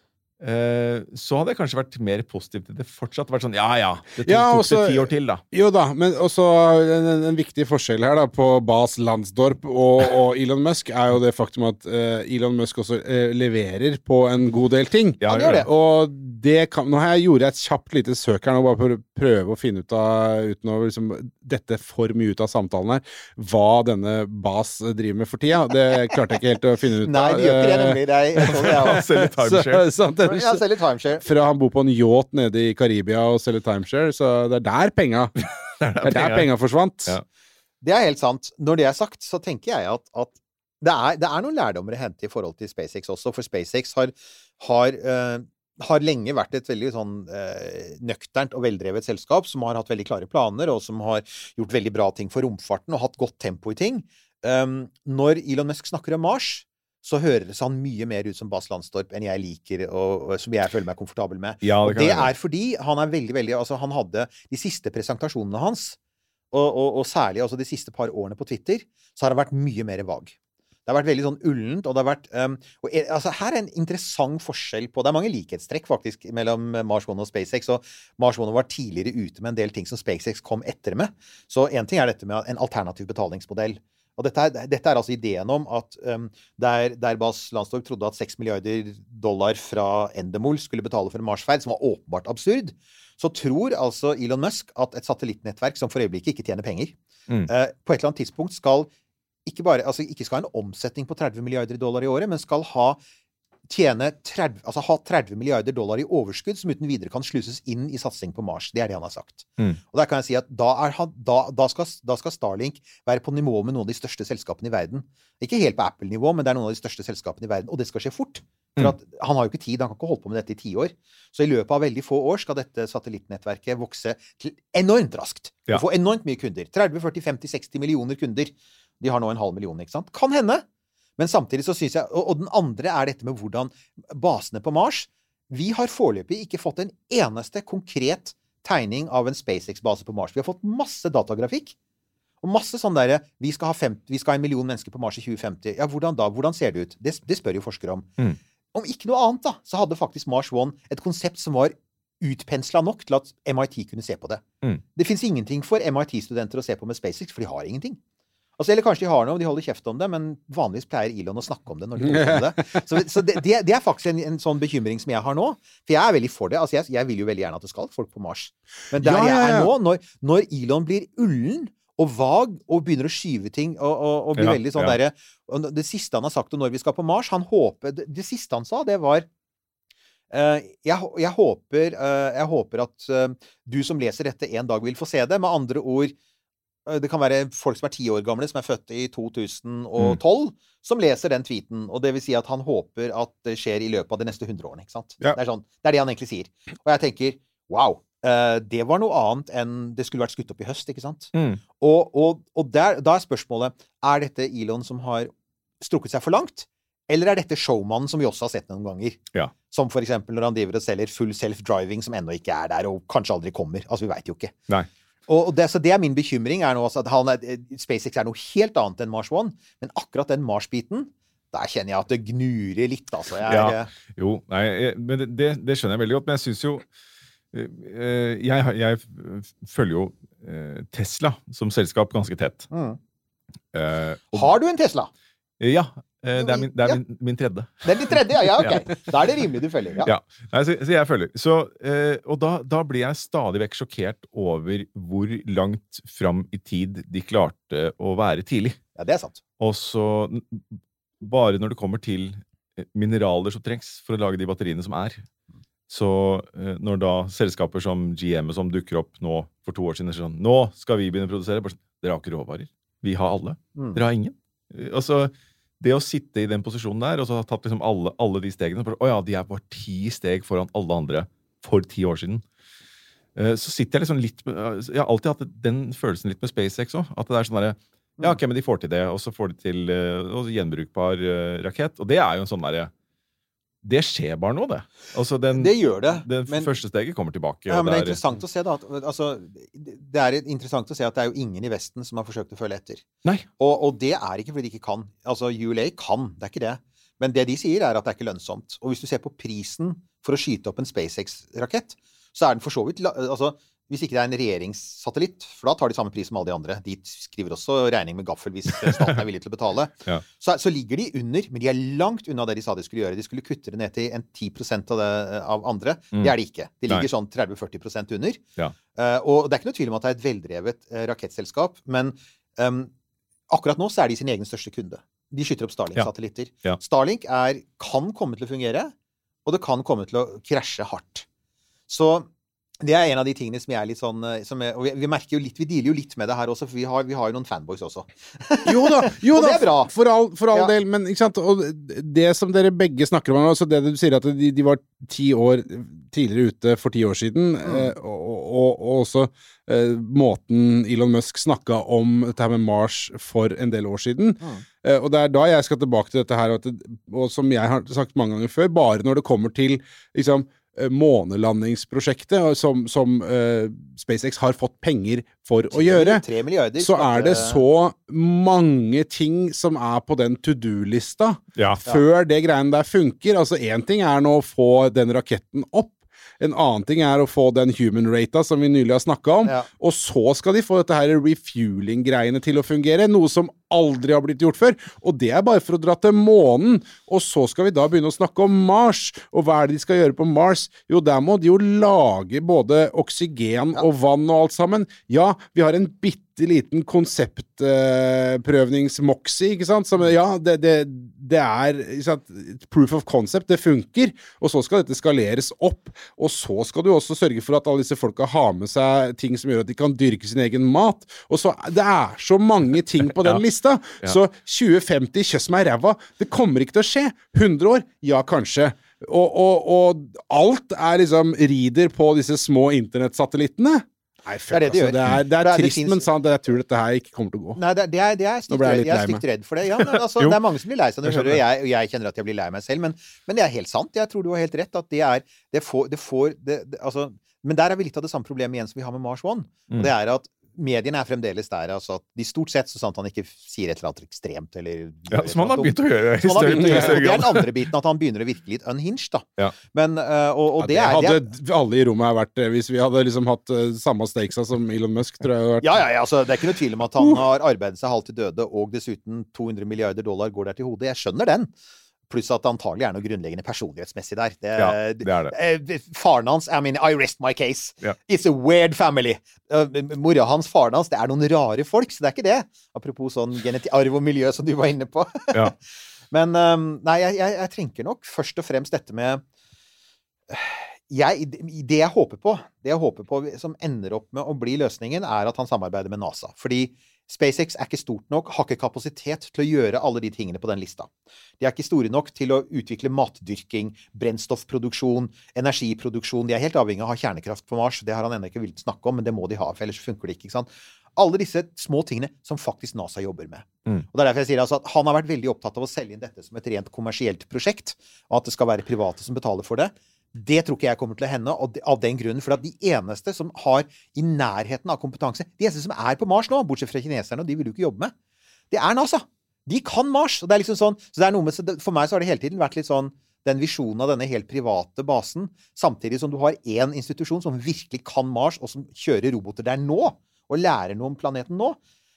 Uh, så hadde jeg kanskje vært mer positiv til det fortsatt vært sånn, ja, ja, det tok, ja, også, tok det ti år til da. Jo da, men også en, en viktig forskjell her da, på Bas Lansdorp og, og Elon Musk er jo det faktum at uh, Elon Musk også uh, leverer på en god del ting. Ja, det gjør det. Og det kan, nå har jeg gjort et kjapt lite søk her nå, bare for å prøve å finne ut av, uten å liksom, dette for mye ut av samtalen her, hva denne Bas driver med for tida. Det klarte jeg ikke helt å finne ut av. Nei, det gjør ikke det nemlig. Det er, jeg, jeg, selger timeshare. Så, sant, Jeg selger timeshare. Fra han bor på en yacht nede i Karibia og selger timeshare, så det er der penga det er der, der penga forsvant. Ja. Det er helt sant. Når det er sagt, så tenker jeg at, at det, er, det er noen lærdommer å hente i forhold til SpaceX også, for SpaceX har, har, uh, har lenge vært et veldig sånn uh, nøkternt og veldrevet selskap, som har hatt veldig klare planer, og som har gjort veldig bra ting for romfarten, og hatt godt tempo i ting. Um, når Elon Musk snakker om Mars, så høres han mye mer ut som Bas Lansdorp enn jeg liker, og, og som jeg føler meg komfortabel med. Ja, det og det er fordi han er veldig, veldig, altså han hadde de siste presentasjonene hans, og, og, og særlig altså de siste par årene på Twitter, så har det vært mye mer vag. Det har vært veldig sånn ullent, og det har vært, um, og, altså her er en interessant forskjell på, det er mange likhetstrekk faktisk mellom Mars One og SpaceX, og Mars One var tidligere ute med en del ting som SpaceX kom etter med. Så en ting er dette med en alternativ betalingsmodell. Og dette er, dette er altså ideen om at um, der, der Bas Lansdorp trodde at seks milliarder dollar fra Endemol skulle betale for en Marsferd, som var åpenbart absurd, så tror altså Elon Musk at et satellittnettverk som for øyeblikket ikke tjener penger, mm. uh, på et eller annet tidspunkt skal ikke bare, altså ikke skal ha en omsetning på tretti milliarder dollar i året, men skal ha tjene tretti, altså ha tretti milliarder dollar i overskudd som uten videre kan sluses inn i satsing på Mars. Det er det han har sagt. Mm. Og der kan jeg si at da, er han, da, da, skal, da skal Starlink være på nivå med noen av de største selskapene i verden. Ikke helt på Apple-nivå, men det er noen av de største selskapene i verden. Og det skal skje fort. For at han har jo ikke tid, han kan ikke holde på med dette i ti år. Så i løpet av veldig få år skal dette satellittnettverket vokse til enormt raskt. Ja. Og få enormt mye kunder. tretti, førti, femti, seksti millioner kunder. De har nå en halv million, ikke sant? Kan hende. Men samtidig så synes jeg, og, og den andre er dette med hvordan basene på Mars, vi har foreløpig ikke fått en eneste konkret tegning av en SpaceX-base på Mars. Vi har fått masse datagrafikk, og masse sånn der, vi skal ha, fem, vi skal ha en million mennesker på Mars i tjue femti. Ja, hvordan da? Hvordan ser det ut? Det, det spør jo forskere om. Mm. Om ikke noe annet da, så hadde faktisk Mars One et konsept som var utpenslet nok til at M I T kunne se på det. Mm. Det finnes ingenting for M I T-studenter å se på med SpaceX, for de har ingenting. Altså, eller kanskje de har noe, de holder kjeft om det, men vanligvis pleier Elon å snakke om det når de holder om det. Så, så det, det, det er faktisk en, en sånn bekymring som jeg har nå. For jeg er veldig for det. Altså, jeg, jeg vil jo veldig gjerne at det skal folk på Mars. Men der ja, ja, ja. jeg er nå, når, når Elon blir ullen og vag og begynner å skyve ting og, og, og blir ja, veldig sånn ja. derre, og det siste han har sagt om når vi skal på Mars, han håper, det, det siste han sa, det var uh, jeg, jeg, håper, uh, jeg håper at uh, du som leser dette en dag vil få se det. Med andre ord, det kan være folk som er ti år gamle, som er født i to tusen og tolv, mm. som leser den tweeten, og det vil si at han håper at det skjer i løpet av de neste hundre årene, ikke sant? Ja. Det er sånn, det er det han egentlig sier. Og jeg tenker, wow, uh, det var noe annet enn det skulle vært skutt opp i høst, ikke sant? Mm. Og, og, og der, da er spørsmålet, er dette Elon som har strukket seg for langt, eller er dette showmannen som vi også har sett noen ganger? Ja. Som for eksempel når han driver og selger full self-driving, som ennå ikke er der, og kanskje aldri kommer. Altså, vi vet jo ikke. Nei. Og det, så det er min bekymring er nå altså at han er, SpaceX er noe helt annet enn Mars One, men akkurat den Mars-biten, der kjenner jeg at det gnurer litt, altså. Jeg, ja, jo, nei, men det, det skjønner jeg veldig godt, men jeg synes jo, jeg, jeg følger jo Tesla som selskap ganske tett. Mm. Uh, Har du en Tesla? Ja, Eh, det er, min, det er min, min tredje. Det er din tredje, ja, ja, ok. Da er det rimelig du følger, ja. Ja, Nei, så, så jeg følger. Så, eh, og da, da blir jeg stadig vekk sjokkert over hvor langt fram i tid de klarte å være tidlig. Ja, det er sant. Og så, bare når det kommer til mineraler som trengs for å lage de batteriene som er, så eh, når da selskaper som G M som dukker opp nå for to år siden, sånn, nå skal vi begynne å produsere, bare sånn, dere har ikke råvarer. Vi har alle. Mm. Dere har ingen. Altså, det å sitte i den posisjonen der, og så ha tatt liksom alle, alle de stegene, og bare, å ja, de er bare ti steg foran alle andre for ti år siden. Uh, så sitter jeg liksom litt med, jeg har alltid hatt den følelsen litt med SpaceX også, at det er sånn der, ja, ok, men de får til det, og så får de til uh, gjenbrukbar uh, rakett, og det er jo en sånn der, det skjer bare nå, det. Altså, den, det gjør det. Den men, første steget kommer tilbake. Ja, men det er der, interessant å se da, at, altså, det er interessant å se at det er jo ingen i Vesten som har forsøkt å følge etter. Nei. Og, og det er ikke fordi de ikke kan. Altså, U L A kan, det er ikke det. Men det de sier er at det er ikke lønnsomt. Og hvis du ser på prisen for å skyte opp en SpaceX-rakett, så er den for så vidt, altså, hvis ikke det er en regjeringssatellitt, for da tar de samme pris som alle de andre. De skriver også regning med gaffel hvis staten er villig til å betale. Ja. Så, så ligger de under, men de er langt unna det de sa de skulle gjøre. De skulle kutte det ned til en ti prosent av, det, av andre. Mm. Det er det ikke. De ligger Nei. sånn tretti til førti prosent under. Ja. Uh, og det er ikke noe tvil om at det er et veldrevet uh, rakettselskap, men um, akkurat nå så er de sin egen største kunde. De skyter opp Starlink-satellitter. Ja. Ja. Starlink er, kan komme til å fungere, og det kan komme til å krasje hardt. Så det er en av de tingene som jeg er litt sånn som er, og vi, vi merker jo litt, vi dealer jo litt med det her også, for vi har, vi har jo noen fanboys også. Jo da, jo og da, det er bra. For all, for all Ja. del, men ikke sant, og det som dere begge snakker om, altså det du sier at de, de var ti år tidligere ute for ti år siden, Mm. eh, og, og, og også eh, måten Elon Musk snakket om dette her med Mars for en del år siden, Mm. eh, og det er da jeg skal tilbake til dette her, og, at det, og som jeg har sagt mange ganger før, bare når det kommer til liksom månelandingsprosjektet som, som uh, SpaceX har fått penger for å gjøre, tre milliarder, så er det så mange ting som er på den to-do-lista Ja. før det greiene der funker. Altså, en ting er nå å få den raketten opp, en annen ting er å få den human rata som vi nylig har snakket om, Ja. og så skal de få dette her refueling-greiene til å fungere, noe som aldri har blitt gjort før, og det er bare for å dra til månen, og så skal vi da begynne å snakke om Mars, og hva er det de skal gjøre på Mars? Jo, der må de jo lage både oksygen og vann og alt sammen. Ja, vi har en bitte liten konseptprøvnings-moxie, ikke sant? Som, ja, det, det, det er ikke sant? Proof of concept, det funker, og så skal dette skaleres opp, og så skal du også sørge for at alle disse folka har med seg ting som gjør at de kan dyrke sin egen mat, og så, det er så mange ting på den Ja. lista. Ja. Så tjue femti, kjøss meg ræva, det kommer ikke til å skje. hundre år? Ja, kanskje. Og, og, og alt er liksom rider på disse små internettsatellittene. Nei, Det er det de altså, gjør. det er, det er Det er- det trist, finnes- men sant, jeg tror dette her ikke kommer til å gå. Nei, det, det, er, det er Nå stygt ble jeg redd. litt Jeg er lei meg. stygt redd for det. Ja, men, altså, Jo. det er mange som blir lei seg når Jeg de hører, og skjønner. jeg, og jeg kjenner at jeg blir lei meg selv, men, men det er helt sant. Jeg tror du har helt rett at det er, det får, det får det, det, altså, men der er vi litt av det samme problemet igjen som vi har med Mars One, Mm. og det er at mediene er fremdeles der, altså at de stort sett, så sant han ikke sier et eller annet ekstremt, eller... Ja, som han har begynt å gjøre i Som han har større- begynt å i gjøre. større Og det er grad. den andre biten, at han begynner å virke litt unhinged, da. Ja. Men, øh, og, og Ja, det, er... Det er hadde alle i rommet her vært det, hvis vi hadde liksom hatt uh, samme stakesa som Elon Musk, tror jeg det hadde vært. Ja, ja, ja, altså, det er ikke noe tvil om at han har arbeidet seg halvt til døde, og dessuten to hundre milliarder dollar går der til hodet. Jeg skjønner den. Pluss at det antagelig er noe grunnleggende personlighetsmessig der. Det, Ja, det er det. eh, Faren hans, I mean, I rest my case. Ja. It's a weird family. Uh, mora hans, faren hans, det er noen rare folk, så det er ikke det. Apropos sånn geneti- arv og miljø som du var inne på. Ja. Men um, nei, jeg, jeg, jeg tenker nok først og fremst dette med jeg, det jeg håper på, det jeg håper på som ender opp med å bli løsningen, er at han samarbeider med NASA. Fordi SpaceX er ikke stort nok, har ikke kapasitet til å gjøre alle de tingene på den lista. De er ikke store nok til å utvikle matdyrking, brennstoffproduksjon, energiproduksjon. De er helt avhengig av å ha kjernekraft på Mars. Det har han ennå ikke villet snakke om, men det må de ha, for ellers funker det ikke, ikke sant? Alle disse små tingene som faktisk NASA jobber med. Mm. Og det er derfor jeg sier altså at han har vært veldig opptatt av å selge inn dette som et rent kommersielt prosjekt, og at det skal være private som betaler for det. Det tror ikke jeg kommer til å hende, og av den grunnen, for at de eneste som har i nærheten av kompetanse, de eneste som er på Mars nå, bortsett fra kineserne, og de vil jo ikke jobbe med, det er NASA. De kan Mars, og det er liksom sånn, så det er noe med, for meg så har det hele tiden vært litt sånn, den visjonen av denne helt private basen, samtidig som du har en institusjon som virkelig kan Mars, og som kjører roboter der nå, og lærer noe om planeten nå.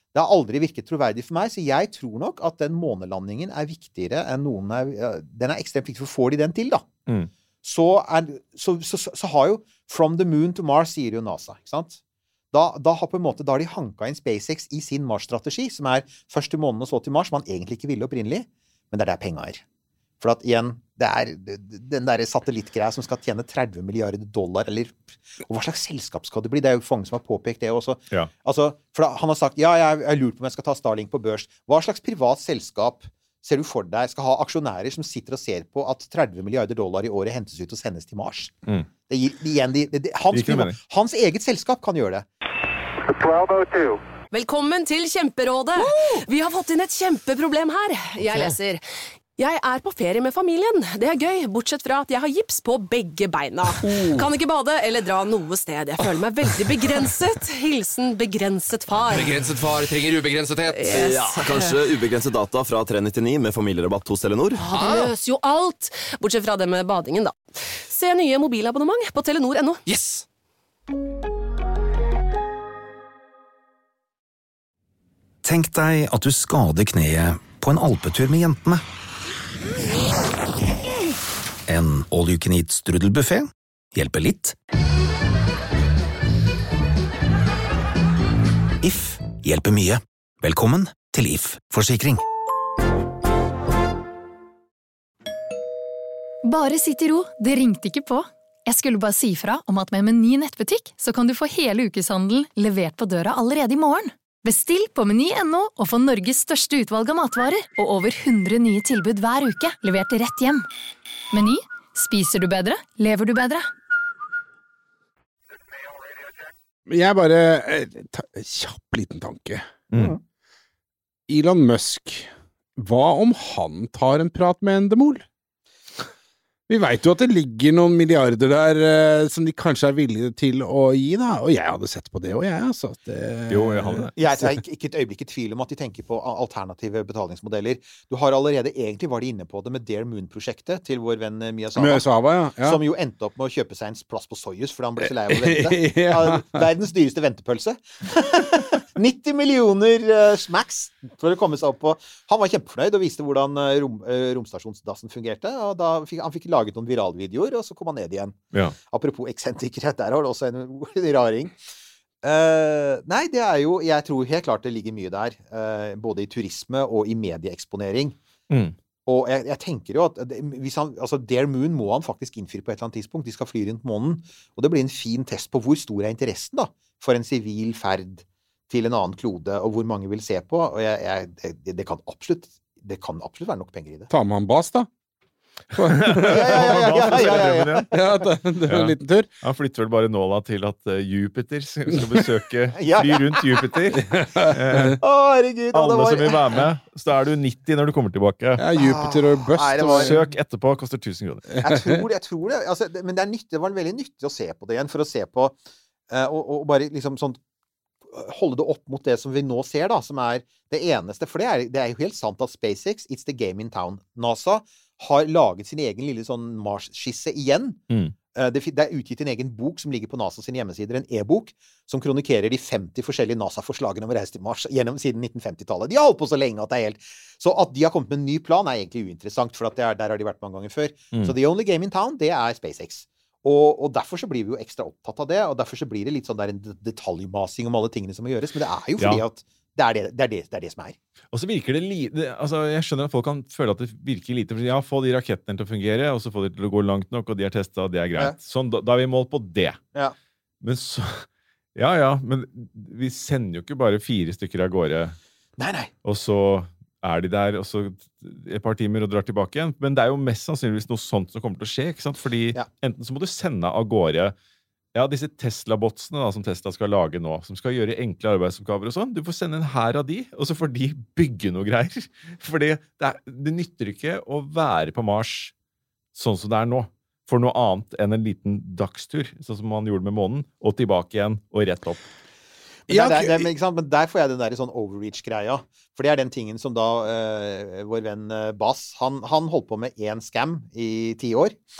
Det har aldri virket troverdig for meg, så jeg tror nok at den månelandingen er viktigere enn noen er, den er ekstremt viktig, for får de den til da, mm. så, er, så, så, så, så har jo From the Moon to Mars, sier jo NASA, ikke sant? Da, da har på en måte, da har de hanka inn SpaceX i sin Mars-strategi, som er først til månen og så til Mars, man egentlig ikke ville opprinnelig, men det er der penger er. For at igjen, det er den der satellittgreia som skal tjene tretti milliarder dollar, eller og hva slags selskap skal det bli? Det er jo mange som har påpekt det også. Ja. Altså, for da, han har sagt, ja, jeg har lurt på om jeg skal ta Starlink på børs. Hva slags privat selskap ser du for deg skal ha aksjonærer som sitter og ser på at tretti milliarder dollar i året hentes ut og sendes til Mars? Mm. Det gir, igjen, de, de, de, hans, privat, hans eget selskap kan gjøre det. twelve oh two. Velkommen til Kjemperådet. Vi har fått inn et kjempeproblem her. Jeg leser. Jeg er på ferie med familien. Det er gøy, bortsett fra at jeg har gips på begge beina. Kan ikke bade eller dra noe sted. Jeg føler meg veldig begrenset. Hilsen begrenset far. Begrenset far trenger ubegrensethet. Yes. Ja, kanskje ubegrenset data fra tre nittionio med familierabatt hos Telenor? Ja, det løser jo alt. Bortsett fra det med badingen, da. Se nye mobilabonnement på telenor punktum no. Yes! Tenk deg at du skader kneet på en alpetur med jentene. En all-you-can-eat strudelbuffet hjelper litt. If hjelper mye. Velkommen til If Forsikring. Bare sitt i ro, det ringte ikke på. Jeg skulle bare si fra om at med Meny nettbutikk så kan du få hele ukeshandelen levert på døra allerede i morgen. Bestill på meny punktum no og få Norges største utvalg av matvarer og over hundre nye tilbud hver uke, levert rett hjem. Meny. Spiser du bedre? Lever du bedre? Jeg bare ta, kjapp liten tanke. Mm. Elon Musk, hva om han tar en prat med Endemol? Vi vet jo at det ligger noen milliarder der eh, som de kanskje er villige til å gi, da. Og jeg hadde sett på det, og jeg, altså. Det... Jo, jeg hadde det. Jeg er ikke et øyeblikk i tvil om at de tenker på alternative betalingsmodeller. Du har allerede, egentlig var de inne på det med Dare Moon-prosjektet til vår venn Miyazawa. Miyazawa, ja. Ja. Som jo endte opp med å kjøpe seg en plass på Soyuz, fordi han ble så lei av å vente. Ja. Verdens dyreste ventepølse. nitti millioner uh, smacks for å komme seg opp på. Han var kjempefornøyd og viste hvordan uh, rom, uh, romstasjonsdassen fungerte, og da fikk, han fikk laget noen viralvideoer, og så kom han ned igjen. Ja. Apropos eksentrikerhet, der har det også en raring. Uh, nei, det er jo, jeg tror helt klart det ligger mye der, uh, både i turisme og i medieeksponering. Mm. Og jeg, jeg tenker jo at hvis han, altså Dare Moon må han faktisk innfyre på et eller annet tidspunkt. De skal fly rundt månen, og det blir en fin test på hvor stor er interessen da, for en sivil ferd til en annen klode, og hvor mange vil se på, og jeg, jeg, det, det, kan absolutt, det kan absolutt være nok penger i det. Ta med han Bas, da. ja, ja, ja, ja, ja, ja, ja. Ja, det, det er en liten tur. Han flytter vel bare nåla til at uh, Jupiter skal besøke, fly rundt Jupiter. Eh, Å, herregud. alle var... som vil være med, så er du nitti når du kommer tilbake. Ja, Jupiter og Bust. Nei, var... Søk etterpå, koster tusen kroner. jeg tror, jeg tror det, altså, det, men det er nyttig, det var veldig nyttig å se på det igjen, for å se på, uh, og, og bare liksom sånn, holde det opp mot det som vi nå ser da, som er det eneste, for det er, det er jo helt sant at SpaceX, it's the game in town. NASA har laget sin egen lille sånn Mars-skisse igjen. Mm. Det, det er utgitt en egen bok som ligger på NASA sine hjemmesider, en e-bok, som kronikerer de femti forskjellige NASA-forslagene om å reise til Mars gjennom siden nitten femti-tallet. De har holdt på så lenge at det er helt... Så at de har kommet med en ny plan er egentlig uinteressant, for at det er, der har de vært mange ganger før. Mm. Så the only game in town, det er SpaceX. Og, og derfor så blir vi jo ekstra opptatt av det, og derfor så blir det litt sånn der en detaljmasing om alle tingene som må gjøres, men det er jo fordi ja. at det er det, det, er det, det er det som er. Og så virker det lite, altså jeg skjønner at folk kan føle at det virker lite, for ja, få de rakettene til å fungere, og så få de til å gå langt nok, og de er testet, og det er greit. Ja. Sånn, da, da er vi målt på det. Ja. Men så, ja, ja, men vi sender jo ikke bare fire stykker av gårde. Nei, nei. Og så er de der, og så et par timer og drar tilbake igjen. Men det er jo mest sannsynligvis noe sånt som kommer til å skje, ikke sant? Fordi ja. enten så må du sende av gårde ja, disse Tesla-botsene da, som Tesla skal lage nå, som skal gjøre enkle arbeidsoppgaver og sånn. Du får sende en her av de, og så får de bygge noe greier. Fordi det, er, det nytter ikke å være på Mars sånn som det er nå, for noe annet enn en liten dagstur, sånn som man gjorde med månen, og tilbake igjen og rett opp. Men, der, der, men, ikke sant? Men der får jeg den der sånn overreach-greia. For det er den tingen som da uh, vår venn uh, Bas, han, han holdt på med en scam i ti år.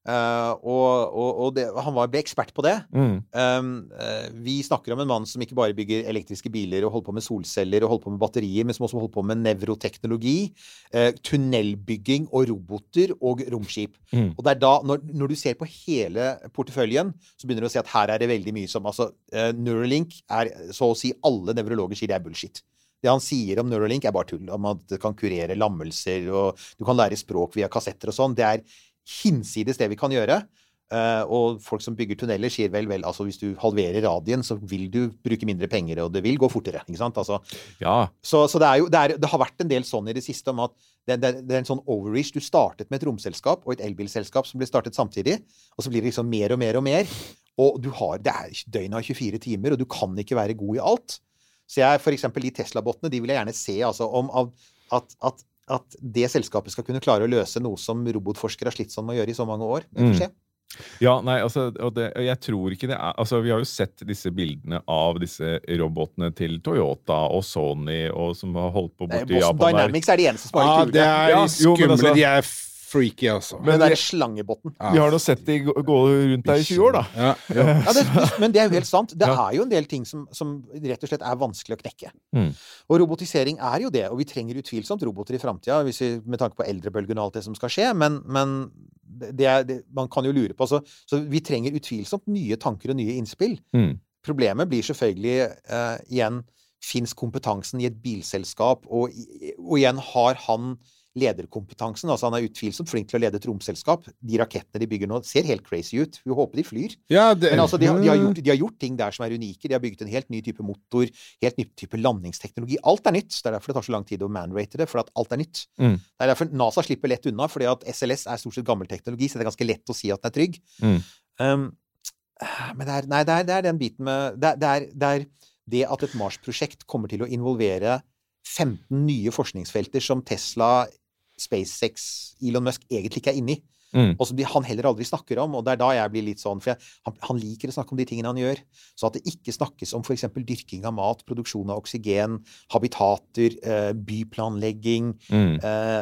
Uh, og og, og det, han var, ble ekspert på det. Mm. Um, uh, vi snakker om en mann som ikke bare bygger elektriske biler og holder på med solceller og holder på med batterier, men som også holder på med nevroteknologi, uh, tunnelbygging og roboter og romskip. Mm. Og det er da, når, når du ser på hele porteføljen, så begynner du å se at her er det veldig mye som, altså uh, Neuralink er, så å si alle nevrologer sier det er bullshit. Det han sier om Neuralink er bare tull, om at det kan kurere lammelser, og du kan lære språk via kassetter og sånn. Det er hinsides det vi kan gjøre, uh, og folk som bygger tunneler sier vel, vel, altså hvis du halverer radien, så vil du bruke mindre penger, og det vil gå fortere, ikke sant? Altså, ja. Så, så det, er jo, det, er, det har vært en del sånn i det siste om at det, det, det er en sånn overreach. Du startet med et romselskap og et elbilselskap som ble startet samtidig, og så blir det liksom mer og mer og mer, og du har, det er døgnet av tjuefire timer, og du kan ikke være god i alt. Så jeg, for eksempel de Tesla-bottene, de vil jeg gjerne se, altså, om at, at at det selskapet skal kunne klare å løse noe som robotforskere har slitt sånn med å gjøre i så mange år. Det får skje. Mm. Ja, nei, altså, og det, jeg tror ikke det er, altså vi har jo sett disse bildene av disse robotene til Toyota og Sony, og som har holdt på borti Japan. Boston Dynamics er de eneste som har ja, det det er ja, skumle, jo, altså, de er freaky, altså. Men det er slangebotten. Ja. Vi har da sett de gå rundt der i tjue år, da. Ja, ja. Ja, det, men det er jo helt sant. Det er jo en del ting som, som rett og slett er vanskelig å knekke. Mm. Og robotisering er jo det, og vi trenger utvilsomt roboter i fremtiden, hvis vi, med tanke på eldrebølgen og alt det som skal skje, men, men det er, det, man kan jo lure på, så, så vi trenger utvilsomt nye tanker og nye innspill. Mm. Problemet blir selvfølgelig uh, igjen, finnes kompetansen i et bilselskap, og, og igjen har han lederkompetansen, altså han er utvilsomt flink til å lede et romselskap. De rakettene de bygger nå ser helt crazy ut. Vi håper de flyr. Ja, det... Men altså, de, de, har gjort, de har gjort ting der som er unike. De har bygget en helt ny type motor, helt ny type landingsteknologi. Alt er nytt. Det er derfor det tar så lang tid å manrate det, for at alt er nytt. Mm. Det er derfor NASA slipper lett unna, fordi at S L S er stort sett gammel teknologi, så det er ganske lett å si at den er trygg. Mm. Um, men det er, nei, det er, det er den biten med det er, det, er, det er det at et Mars-prosjekt kommer til å involvere femten nye forskningsfelter som Tesla, SpaceX, Elon Musk egentlig ikke er inne i. Mm. Og som de, han heller aldri snakker om, og det er da jeg blir litt sånn, for jeg, han, han liker å snakke om de tingene han gjør, så at det ikke snakkes om for eksempel dyrking av mat, produksjon av oksygen, habitater, eh, byplanlegging, Mm.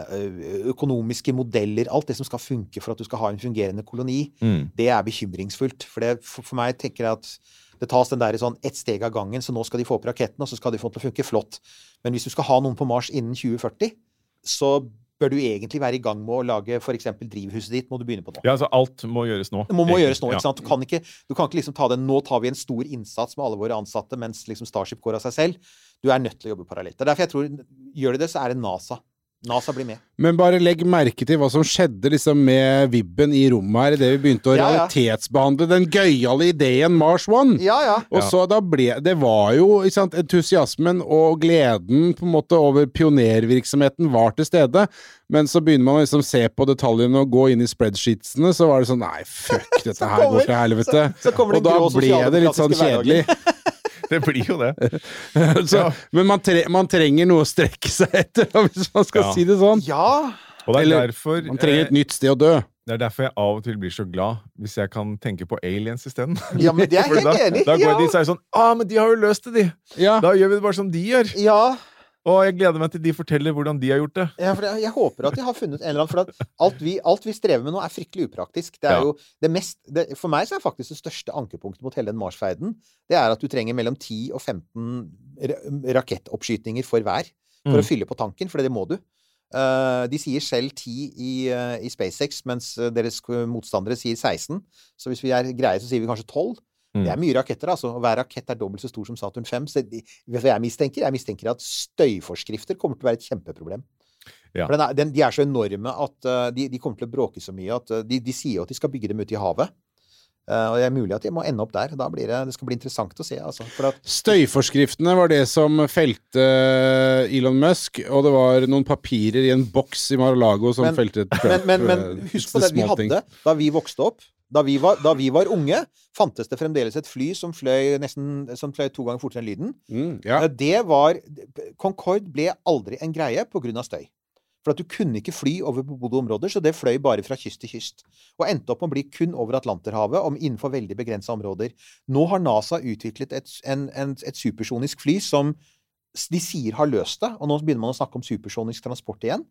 eh, økonomiske modeller, alt det som skal funke for at du skal ha en fungerende koloni, Mm. det er bekymringsfullt, for, det, for, for meg tenker jeg at det tas den der sånn ett steg av gangen, så nå skal de få opp raketten, og så skal de få til å funke flott. Men hvis du skal ha noen på Mars innen tjue førti, så bør du egentlig være i gang med å lage for eksempel drivhuset ditt, må du begynne på nå. Ja, altså alt må gjøres nå. Det må, må gjøres nå, Ja. ikke sant? Du kan ikke, du kan ikke liksom ta den, nå tar vi en stor innsats med alle våre ansatte, mens liksom Starship går av seg selv. Du er nødt til å jobbe parallelt. Det er derfor jeg tror, gjør de det, så er det NASA. NASA blir med. Men bare legg merke til hva som skjedde liksom med vibben i rommet her, i det vi begynte å Ja, ja. realitetsbehandle den gøyale ideen Mars One. Ja, ja. Og Ja. så da ble, det var jo, ikke sant, entusiasmen og gleden på en måte over pionervirksomheten var til stede, men så begynner man å liksom se på detaljene og gå inn i spreadsheetsene, så var det sånn, nei, fuck, dette her går til helvete. Så, så kommer det og da grå ble det litt sånn sosialdemokratiske kjedelig. Det blir jo det. så, Ja. Men man, tre, man trenger noe å strekke seg etter, hvis man skal Ja. si det sånn. Ja! Og det er Eller, derfor man trenger et eh, nytt sted å dø. Det er derfor jeg av og til blir så glad hvis jeg kan tenke på aliens isteden. Ja, men det er Fordi helt da, enig. Da går Ja. de og sier sånn, ah, men de har jo løst det, de. Ja. Da gjør vi det bare som de gjør. Ja. Og jeg gleder meg til de forteller hvordan de har gjort det. Ja, for jeg, jeg håper at de har funnet en eller annen, for at alt vi, alt vi strever med nå er fryktelig upraktisk. Det er Ja. jo det mest, det, for meg så er faktisk det største ankepunktet mot hele den Mars-ferden, det er at du trenger mellom ti og femten ra- rakettoppskytninger for hver, for Mm. å fylle på tanken, for det må du. Uh, de sier selv ti i, uh, i SpaceX, mens uh, deres motstandere sier seksten. Så hvis vi er greie, så sier vi kanskje tolv. Mm. Det er mye raketter, altså. Og hver rakett er dobbelt så stor som Saturn fem. Så de, vet du hva jeg mistenker? Jeg mistenker at støyforskrifter kommer til å være et kjempeproblem. Ja. For den er, den, de er så enorme at uh, de, de kommer til å bråke så mye at uh, de, de sier jo at de skal bygge dem ute i havet. Uh, og det er mulig at de må ende opp der. Da blir det, det skal bli interessant å se, altså. For at, Støyforskriftene var det som felte Elon Musk, og det var noen papirer i en boks i Mar-a-Lago som Men- felte et men, men, men husk på det vi hadde da vi vokste opp. Da vi, var, da vi var unge, fantes det fremdeles et fly som fløy nesten som fløy to ganger fortere enn lyden. Mm, ja. Uh, Det var Concorde ble aldri en greie på grunn av støy. For at du kunne ikke fly over bebodde områder, så det fløy bare fra kyst til kyst. Og endte opp med å bli kun over Atlanterhavet, om innenfor veldig begrenset områder. Nå har NASA utviklet et, en, en, et supersonisk fly som de sier har løst det, og nå begynner man å snakke om supersonisk transport igjen.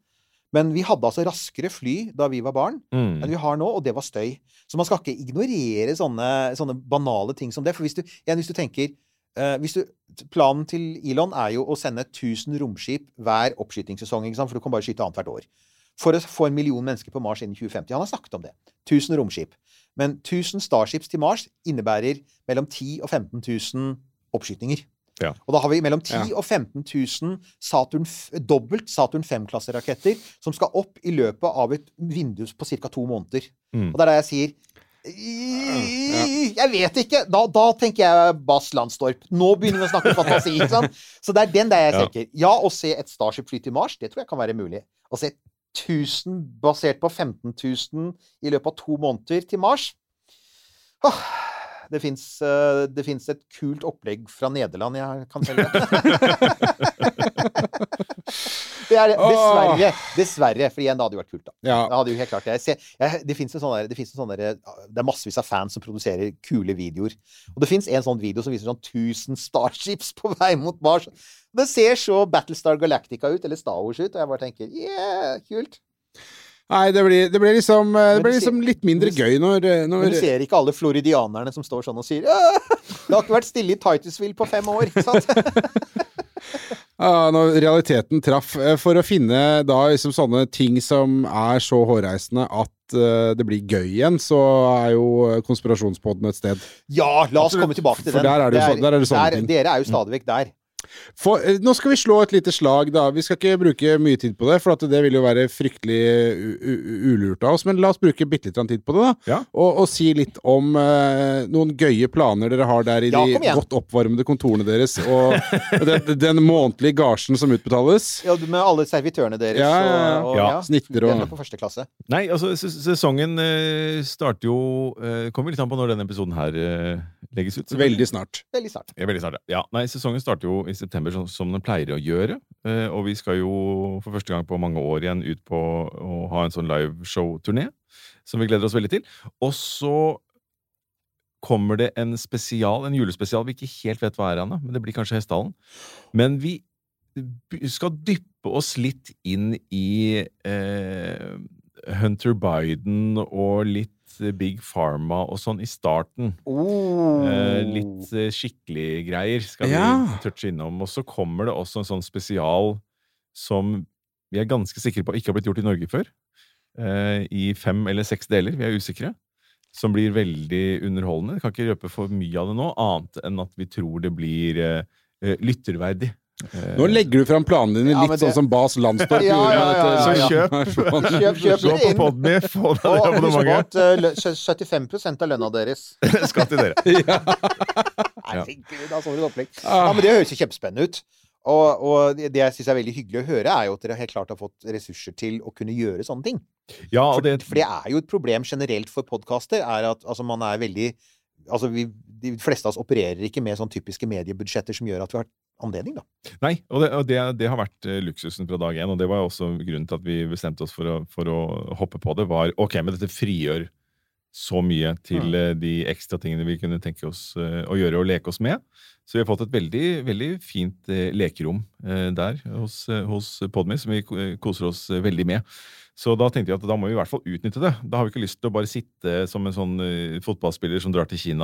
Men vi hadde altså raskere fly da vi var barn Mm. enn vi har nå, og det var støy. Så man skal ikke ignorere sånne, sånne banale ting som det. For hvis du, igjen, hvis du tenker eh, hvis du, planen til Elon er jo å sende tusen romskip hver oppskytingssesong, ikke sant? For du kan bare skyte annet hvert år. For å få en million mennesker på Mars innen tjue femti. Han har snakket om det. Tusen romskip. Men tusen Starships til Mars innebærer mellom ti og femten tusen oppskytinger. Ja. Og da har vi mellom ti Ja. og femten tusen Saturn, dobbelt Saturn fem-klasseraketter som skal opp i løpet av et vindu på cirka to måneder. Mm. Og det er der jeg sier jeg vet ikke. Da, da tenker jeg Bas Landstorp. Nå begynner vi å snakke fantasi, ikke sant? Så det er den der jeg Ja. tenker. Ja, å se et Starship fly til Mars, det tror jeg kan være mulig. Å se tusen basert på femten tusen i løpet av to måneder til Mars. Åh, det finnes, uh, det finnes et kult opplegg fra Nederland jeg kan selge. Det er det. Dessverre. Dessverre. For igjen, det hadde jo vært kult, da. Ja. Det hadde jo helt klart jeg ser, jeg, det finnes en sånn der, det finnes en sånn der, det er massevis av fans som produserer kule videoer. Og det finnes en sånn video som viser sånn tusen Starships på vei mot Mars. Det ser så Battlestar Galactica ut, eller Star Wars ut, og jeg bare tenker, yeah, kult. Nei, det blir, det blir liksom, det blir liksom litt mindre gøy når, når Men du ser ikke alle floridianerne som står sånn og sier «Åh, det har ikke vært stille i Titusville på fem år, ikke sant?» Ja, når realiteten traff. For å finne da liksom sånne ting som er så hårreisende at uh, det blir gøy igjen, så er jo konspirasjonspodden et sted. Ja, la oss komme tilbake til For den. der er det jo så, der er det sånne der, ting. Dere er jo stadig vekk der. For, nå skal vi slå et lite slag da. Vi skal ikke bruke mye tid på det, for at det vil jo være fryktelig ulurt av oss, men la oss bruke bitte litt tid på det da. Ja. Og, og si litt om uh, noen gøye planer dere har der i Ja, de kom igjen. godt oppvarmede kontorene deres, og den, den månedlige gasjen som utbetales. Ja, med alle servitørene deres. Ja, ja, ja. Og, og, Ja, ja, snitter og- det er på første klasse. Nei, altså, ses- sesongen eh, starter jo eh, Kommer litt an på når denne episoden her eh, legges ut. Veldig snart. Veldig snart. Ja, veldig snart, ja. Ja, nei, sesongen starter jo i september, som, som den pleier å gjøre. Eh, og vi skal jo for første gang på mange år igjen ut på å ha en sånn liveshow-turné, som vi gleder oss veldig til. Og så kommer det en spesial, en julespesial vi ikke helt vet hva er, Anna, men det blir kanskje Hestehalen. Men vi b- skal dyppe oss litt inn i eh, Hunter Biden og litt Big Pharma og sånn i starten. Oh. Eh, litt eh, skikkelig greier skal Ja. vi touche innom. Og så kommer det også en sånn spesial som vi er ganske sikre på ikke har blitt gjort i Norge før. Eh, I fem eller seks deler. Vi er usikre. Som blir veldig underholdende. Jeg kan ikke røpe for mye av det nå, annet enn at vi tror det blir eh, eh, lytterverdig. Eh, Nå legger du frem planene dine Ja, litt men det- sånn som Bas Landstorp Ja, gjorde. ja, ja, ja, Så ja. kjøp! Kjøp, kjøp Gå det på inn. Podme, få deg det Og husk på abonnementet. at uh, lø- syttifem prosent av lønna deres. Skal til dere. Herregud, da så du et opplegg. Ja, men det høres jo kjempespennende ut. Og, og det det jeg synes er veldig hyggelig å høre, er jo at dere helt klart har fått ressurser til å kunne gjøre sånne ting. Ja, og For, det, for det er jo et problem generelt for podcaster, er at altså, man er veldig Altså, vi, de fleste av oss opererer ikke med sånne typiske mediebudsjetter som gjør at vi har anledning, da. Nei, og, det, og det, det har vært eh, luksusen fra dag én, og det var også grunnen til at vi bestemte oss for å, for å hoppe på det, var ok, men dette frigjør så mye til eh, de ekstra tingene vi kunne tenke oss eh, å gjøre og leke oss med. Så vi har fått et veldig, veldig fint eh, lekerom eh, der hos, eh, hos Podme, som vi ko- eh, koser oss eh, veldig med. Så da tenkte jeg at da må vi i hvert fall utnytte det. Da har vi ikke lyst til å bare sitte som en sånn eh, fotballspiller som drar til Kina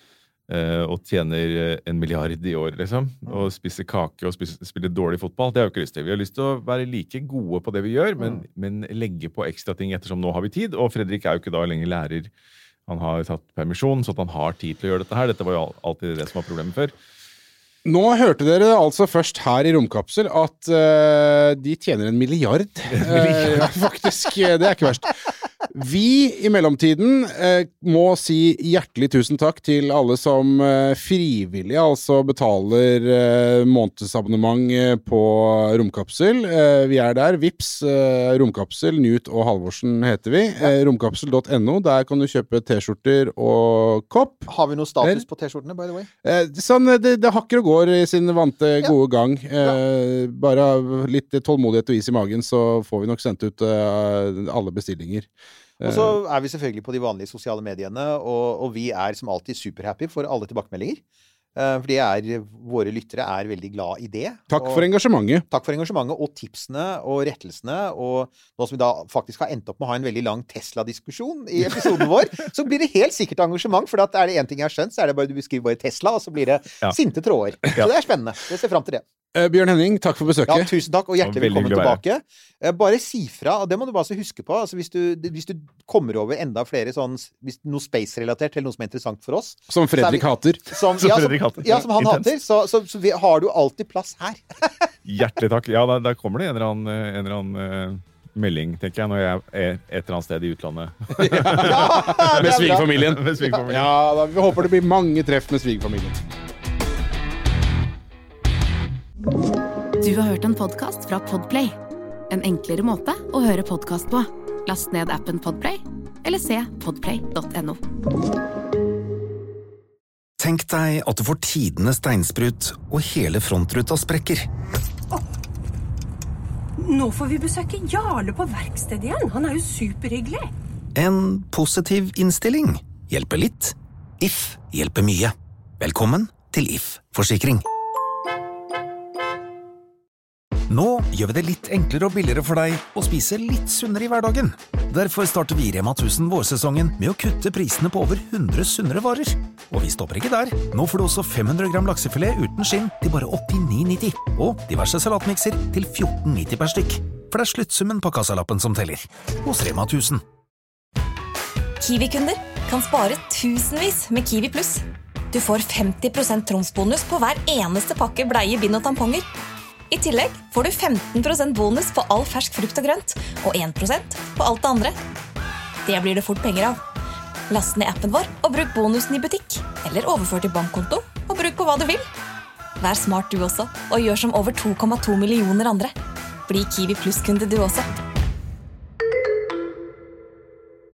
eh, og tjener eh, en milliard i år, liksom, og spiser kake og spiser, spiller dårlig fotball. Det har vi ikke lyst til. Vi har lyst til å være like gode på det vi gjør, men, men legge på ekstra ting ettersom nå har vi tid. Og Fredrik er jo ikke da lenger lærer. Han har tatt permisjon, så at han har tid til å gjøre dette her. Dette var jo al- alltid det som var problemet før. Nå hørte dere altså først her i Romkapsel at eh, de tjener en milliard. Eh, ja, faktisk, det er ikke verst. Vi i mellomtiden eh, må si hjertelig tusen takk til alle som eh, frivillig altså betaler eh, månedsabonnement eh, på Romkapsel. Eh, vi er der. Vips, eh, Romkapsel, Knut og Halvorsen heter vi. Eh, romkapsel punktum no, der kan du kjøpe t-skjorter og kopp. Har vi noe status på T-skjortene, by the way? Eh, sånn, det, det hakker og går i sin vante gode gang. Eh, bare litt tålmodighet og is i magen, så får vi nok sendt ut eh, alle bestillinger. Og så er vi selvfølgelig på de vanlige sosiale mediene, og, og vi er som alltid superhappy for alle tilbakemeldinger. For det er, våre lyttere er veldig glad i det. Takk og, for engasjementet. Takk for engasjementet, og tipsene og rettelsene. Og nå som vi da faktisk har endt opp med å ha en veldig lang Tesla-diskusjon i episoden vår, så blir det helt sikkert engasjement, for at er det en ting jeg har skjønt, så er det bare du beskriver bare Tesla, og så blir det ja. sinte tråder. Så det er spennende. Jeg ser frem til det. Uh, Bjørn Henning, takk for besøket. Ja, tusen takk, og hjertelig velkommen tilbake. Uh, bare si fra, og det må du bare huske på, altså hvis du, hvis du kommer over enda flere sånn, hvis noe space-relatert, eller noe som er interessant for oss. Som Fredrik hater. Som, ja, som, ja, som han Intense. hater, så, så, så vi, har du alltid plass her. Hjertelig takk. Ja, der, der kommer det en eller annen, en eller annen uh, melding, tenker jeg, når jeg er et eller annet sted i utlandet. ja, med svigerfamilien. med svigerfamilien. Ja, da, vi håper det blir mange treff med svigerfamilien. Du har hørt en podcast fra Podplay. En enklere måte å høre podcast på. Last ned appen Podplay, eller se podplay punktum no. Tenk deg at du får tidenes steinsprut, og hele frontruta sprekker. Oh. Nå får vi besøke Jarle på verkstedet igjen. Han er jo superhyggelig. En positiv innstilling hjelper litt. If hjelper mye. Velkommen til If Forsikring. Nå gjør vi det litt enklere og billigere for deg å spise litt sunnere i hverdagen. Derfor starter vi i Rema tusen vårsesongen med å kutte prisene på over hundre sunnere varer. Og vi stopper ikke der. Nå får du også fem hundre gram laksefilet uten skinn til bare åttini nitti. Og diverse salatmikser til fjorten nitti per stykk. For det er sluttsummen på kassalappen som teller. Hos Rema tusen. Kiwi-kunder kan spare tusenvis med Kiwi Pluss. Du får femti prosent tromsbonus på hver eneste pakke bleie, bind og tamponger. I tillegg får du femten prosent bonus på all fersk frukt og grønt, og en prosent på alt det andre. Det blir det fort penger av. Last ned appen vår og bruk bonusen i butikk, eller overfør til bankkonto og bruk på hva du vil. Vær smart du også, og gjør som over to komma to millioner andre. Bli Kiwi Pluss-kunde du også.